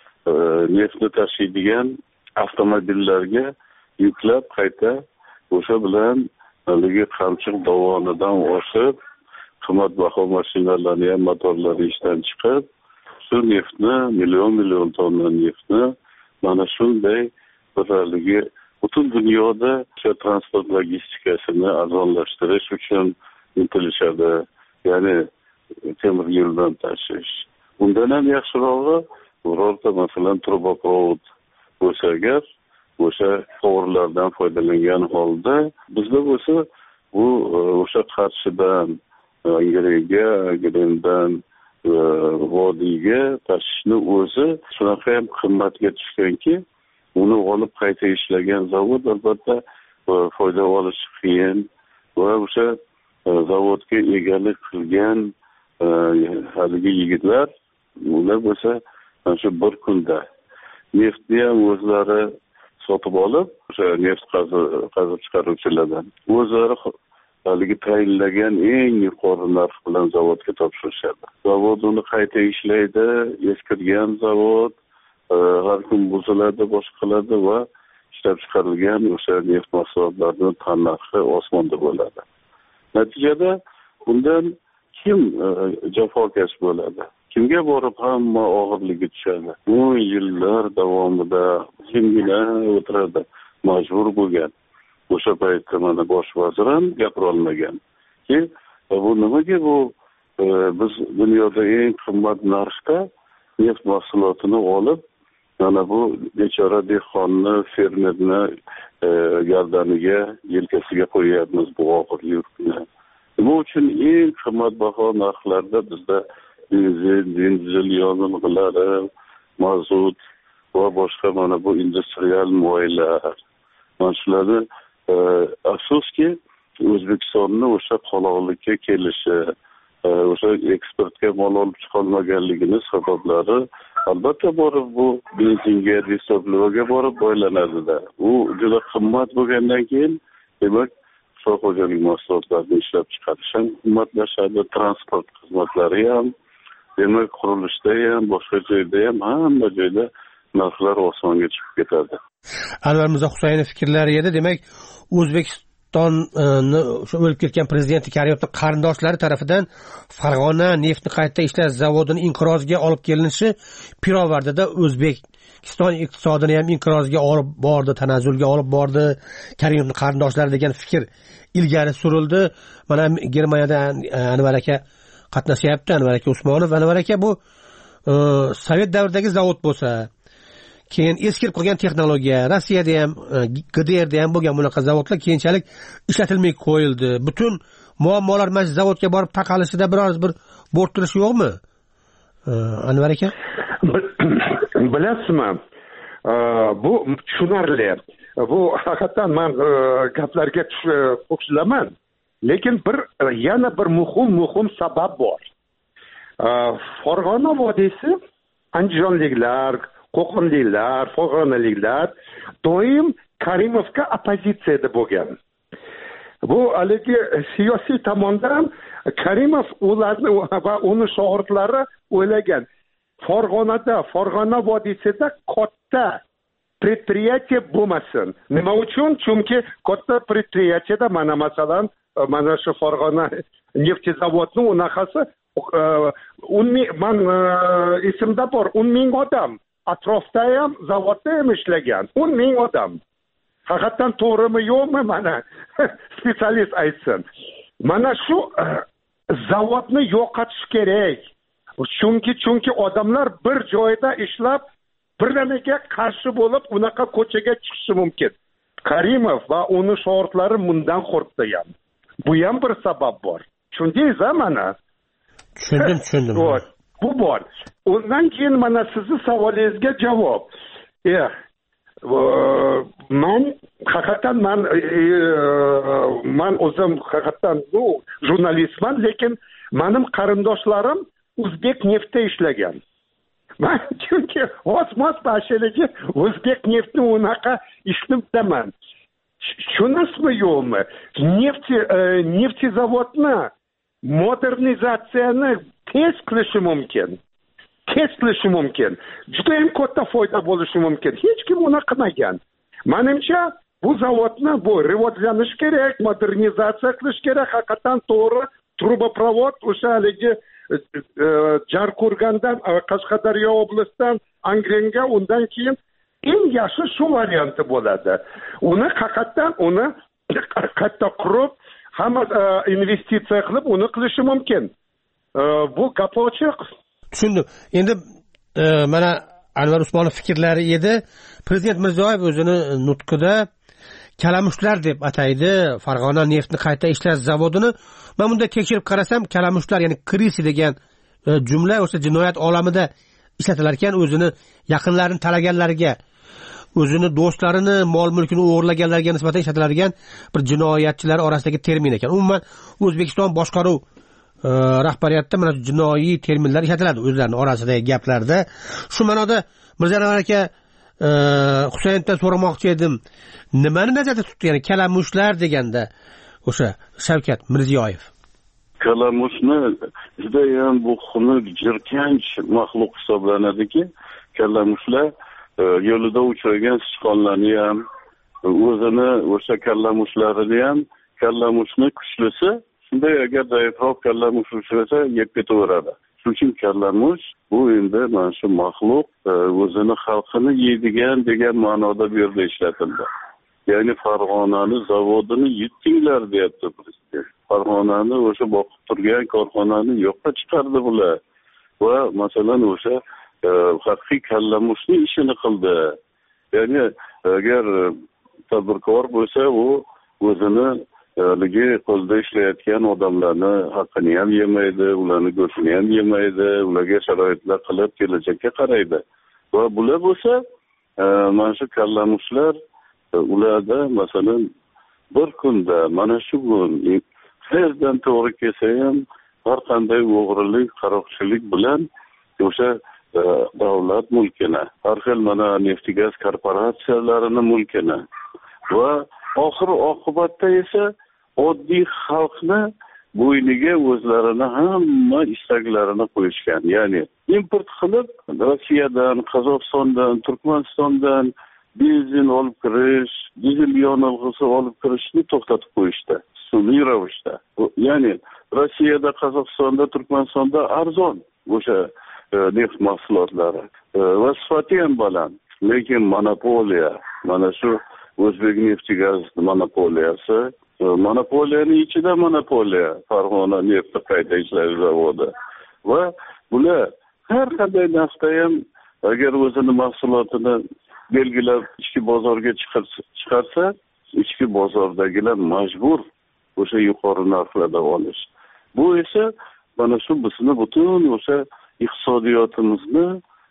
neftni tashiydigan avtomobillarga yuklab qayta o'sha bilan haligi Qamchiq dovonidan oshib, qimmatbaho mashinalarni ham motorlari ishdan chiqib, shu neftni, million million tonna neftni mana shunday bir haligi butun dunyoda o'sha transport logistikasini arzonlashtirish uchun intilishadi, ya'ni temir yo'ldan tashish. Bundan ham yaxshirog'i birorta masalan truboprovod bo'lsa agar o'sha quvurlardan foydalangan holda bizda bo'lsa bu o'sha Qarshidan Angrenga, Angrendan vodiyga tashishni o'zi shunaqa ham qimmatga tushganki, uni olib qayta ishlagan zavod albatta foyda olish qiyin va o'sha zavodga egalik qilgan haligi yigitlar ular bo'lsa shu bir kunda neftni ham o'zlari sotib olib, o'sha neft qazib chiqaruvchilardan o'zlari haligi tayinlagan eng yuqori narx bilan zavodga topshirishadi. Zavod uni qayta ishlaydi, eskirgan zavod har kun buziladi, boshqaladi va ishlab chiqarilgan o'sha neft mahsulotlarining tan narxi osmonda bo'ladi. Natijada bundan kim jafokash bo'ladi? Kimga borib hamma og'irligi tushadi? o'n yillar davomida kimgina o'tiradi, majbur bo'lgan. O'sha paytda mana bosh vazir ham gapira olmagan. Ki bu nimaga bu biz dunyoda eng qimmat narxda neft mahsulotini olib, mana bu bechora dehqonni, fermerni gardaniga, yelkasiga qo'yapmiz bu og'ir yukni. Nima uchun eng qimmatbaho narxlarda bizda benzin, benzin yonilg'ilari, mazut va boshqa mana bu industrial moylar. Mana shularni afsuski O'zbekistonni o'sha qoloqlikka kelishi, o'sha eksportga mol olib chiqolmaganligini sabablari albatta borib bu benzinga, distoplivaga borib boylanadi-da. U juda qimmat bo'lgandan keyin demak qishloq xo'jalik mahsulotlarini ishlab chiqarish ham qimmatlashadi, transport xizmatlari ham, demak qurilishda ham, boshqa joyda ham hamma joyda narxlar osmonga chiqib ketadi. Anvar Mirzo Husaynov fikrlari edi, demak O'zbekistonni o'sha o'lib ketgan prezident Karimovning qarindoshlari tomonidan Farg'ona neftni qayta ishlash zavodini inqirozga olib kelinishi pirovardida O'zbekiston iqtisodini ham inqirozga olib bordi, tanazzulga olib bordi. Karimovning qarindoshlari degan fikr ilgari surildi. Mana Germaniyada Anvar aka qatnashyapti, Anvar aka Usmonov. Anvar aka bu sovet davridagi zavod bo'lsa, keyin eskirib qolgan texnologiya, Rossiyada ham, G D Rda ham bo'lgan bunaqa zavodlar keyinchalik ishlatilmay qo'yildi. Butun muammolar mana zavodga borib taqalishida biroz bir bo'rttirish yo'qmi? Anvar aka? Bilasizmi? Bu tushunarli. Bu haqiqatan men gaplarga qo'shilaman. Lekin bir yana bir muhim muhim sabab bor. Farg'ona vodiysi andijonliklar, qo'qonliklar, farg'onaliklar doim Karimovga opozitsiyada bo'lgan. Bu haligi siyosiy tomondan Karimov ularni va uning shogirdlari o'ylagan. Farg'onada, Farg'ona vodiysida katta предприятие bo'lmasin. Nima uchun? Chunki katta предприятиеda mana masalan mana shu Farg'ona neft zavodini unaqasi o'n ming man esimda bor, o'n ming odam atrofda ham, zavodda ham ishlagan. o'n ming odam. Haqiqatan to'g'rimi yo'qmi mana specialist aytsin. Mana shu zavodni yo'qotish kerak. Chunki chunki odamlar bir joyda ishlab birdaniga qarshi bo'lib unaqa ko'chaga chiqishi mumkin. Karimov va uning shogirdlari bundan qo'rqdi ham. Bu ham bir sabab bor. Tushundingiz-a mana? Tushundim, tushundim. Bu bor. Undan keyin mana sizning savolingizga javob. Eh, men haqiqatan men men o'zim haqiqatan bu jurnalistman, lekin mening qarindoshlarim O'zbek neftda ishlagan. Men chunki osmos bashiligi O'zbek neftni unaqa ishni bilaman. Tushunasizmi yo'qmi? Neft neft zavodni modernizatsiyani tez qilishi mumkin. Tez qilishi mumkin. Juda ham katta foyda bo'lishi mumkin. Hech kim uni qilmagan. Menimcha bu zavodni bu rivojlanish kerak, modernizatsiya qilish kerak. Haqiqatan to'g'ri truboprovod o'sha haligi Jarkurgandan Qashqadaryo oblastidan Angrenga, undan keyin eng yaxshi shu varianti bo'ladi. Uni haqiqatdan uni qayta qurib, hamma investitsiya qilib uni qilishi mumkin. Bu gap ochiq. Tushundim. Endi mana Anvar Usmonov fikrlari edi. Prezident Mirziyoyev o'zini nutqida kalamushlar deb ataydi Farg'ona neftni qayta ishlash zavodini. Men bunda tekshirib qarasam, kalamushlar, ya'ni krisi degan jumla o'sha jinoyat olamida ishlatilar ekan, o'zini yaqinlarini talaganlarga, o'zini do'stlarini, mol-mulkini o'g'irlaganlarga nisbatan ishlatiladigan bir jinoyatchilar orasidagi termin ekan. Umuman O'zbekiston boshqaruv rahbariyatida mana jinoiy terminlar ishlatiladi o'zlarining orasidagi gaplarda. Shu ma'noda Mirzaanvar aka, Husayndan so'ramoqchi edim, nimani nazarda tutdi, ya'ni kalamushlar deganda o'sha Shavkat Mirziyoyev? Kalamushni juda ham bu xunuk, jirkanch maxluq hisoblanadiki, kalamushlar yo'lida uchragan sichqonlarni ham, o'zini o'sha kalamushlarini ham, kalamushni kuchlisi shunday agar zaifroq kalamush uchrasa yeb ketaveradi. Shuning uchun kalamush bu endi mana shu maxluq o'zini xalqini yeydigan degan ma'noda bu yerda ishlatildi. Ya'ni Farg'onani zavodini yutdinglar deyapti prezident. Farg'onani o'sha boqib turgan korxonani yo'qqa chiqardi bular. Va masalan o'sha haqiqiy kallamushni ishini qildi. Ya'ni agar tadbirkor bo'lsa, u o'zini ligi qo'lda ishlayotgan odamlarni haqqini ham yemaydi, ularni go'shtini ham yemaydi, ularga sharoitlar qilib kelajakka qaraydi. Va bular bo'lsa, mana shu kallamushlar ularda masalan bir kunda mana shu kun qayerdan to'g'ri kelsa ham har qanday o'g'rilik, qaroqchilik bilan o'sha davlat mulkini, har xil mana neft gaz korporatsiyalarini mulkini va oxir oqibatda esa oddiy xalqni bo'yniga o'zlarini hamma istaklarini qo'yishgan. Ya'ni import qilib Rossiyadan, Qozog'istondan, Turkmanistondan benzin olib kirish, dizel yonilg'isi olib kirishni to'xtatib qo'yishdi. Sun'iy ravishda. Ya'ni Rossiyada, Qozog'istonda, Turkmanistonda arzon o'sha neft mahsulotlari va sifati ham baland. Lekin monopoliya, mana shu O'zbek neft-gaz monopoliyasi, monopoliyaning ichida monopoliya, Farg'ona neft qayta ishlash zavodi. Va bular har qanday narxda ham agar o'zini mahsulotini belgilab ichki bozorga chiqarsa, ichki bozordagilar majbur o'sha yuqori narxlarda olish. Bu esa mana shu bizni butun o'sha iqtisodiyotimizni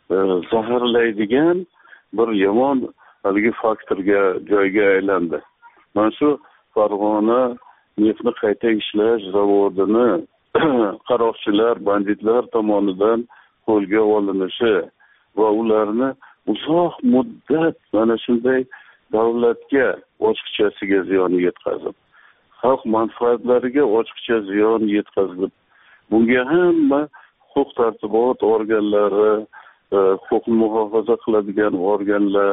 zaharlaydigan bir yomon haligi faktorga, joyga aylandi. Mana shu Farg'ona neftni qayta ishlash zavodini qaroqchilar, banditlar tomonidan qo'lga olinishi va ularni uzoq muddat mana shunday davlatga ochiqchasiga ziyon yetkazib, xalq manfaatlariga ochiqcha ziyon yetkazib, bunga hamma huquq tartibot organlari, huquqni muhofaza qiladigan organlar,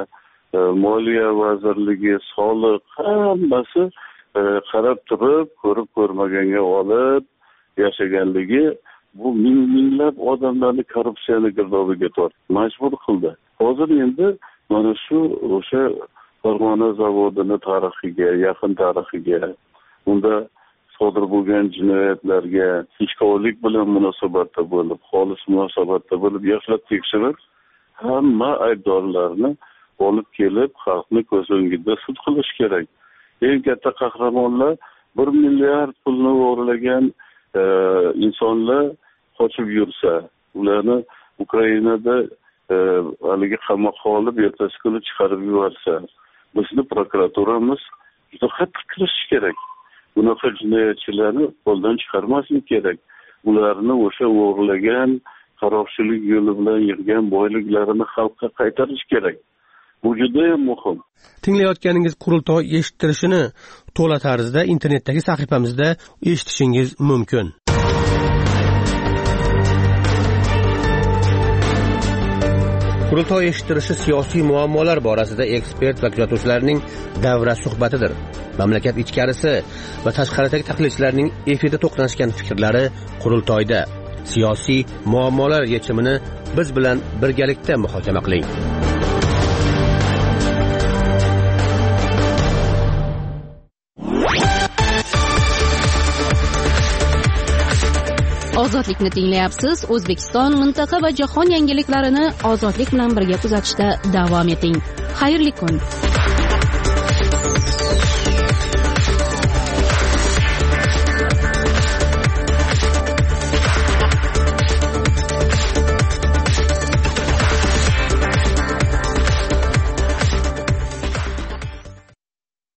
Moliya vazirligi, soliq hammasi qarab turib, ko'rib ko'rmaganga olib yashaganligi bu minglab odamlarni korrupsiyani girdobiga tortib majbur qildi. Hozir endi mana shu o'sha Farg'ona zavodini tarixiga, yaqin tarixiga, unda sodir bo'lgan jinoyatlarga ichkolik bilan munosabatda bo'lib, xolis munosabatda bo'lib, yaxshilab tekshirib, hamma aybdorlarni olib kelib, xalqni ko'z o'ngida sud qilish kerak. Eng katta qahramonlar bir milliard pulni o'g'irlagan insonlar qochib yursa, ularni Ukrainada haligi qamoqqa olib, ertasi kuni chiqarib yuborsa, bizni prokuraturamiz juda qattiq kirishi kerak. Bunaqa jinoyatchilarni qo'ldan chiqarmaslik kerak. Ularni o'sha o'g'irlagan, qaroqchilik yo'li bilan yig'gan boyliklarini xalqqa qaytarish kerak. Bu juda ham muhim. Tinglayotganingiz qurultoy eshittirishini to'la tarzda internetdagi sahifamizda eshitishingiz mumkin. Qurultoy eshittirishi siyosiy muammolar borasida ekspert va kuzatuvchilarning davra suhbatidir. Mamlakat ichkarisi va tashqaridagi tahlilchilarning efirda to'qnashgan fikrlari qurultoyda. Siyosiy muammolar yechimini biz bilan birgalikda muhokama qiling. ozodlikni tinglayapsiz. O'zbekiston, mintaqa va jahon yangiliklarini ozodlik bilan birga kuzatishda davom eting. Xayrli kun.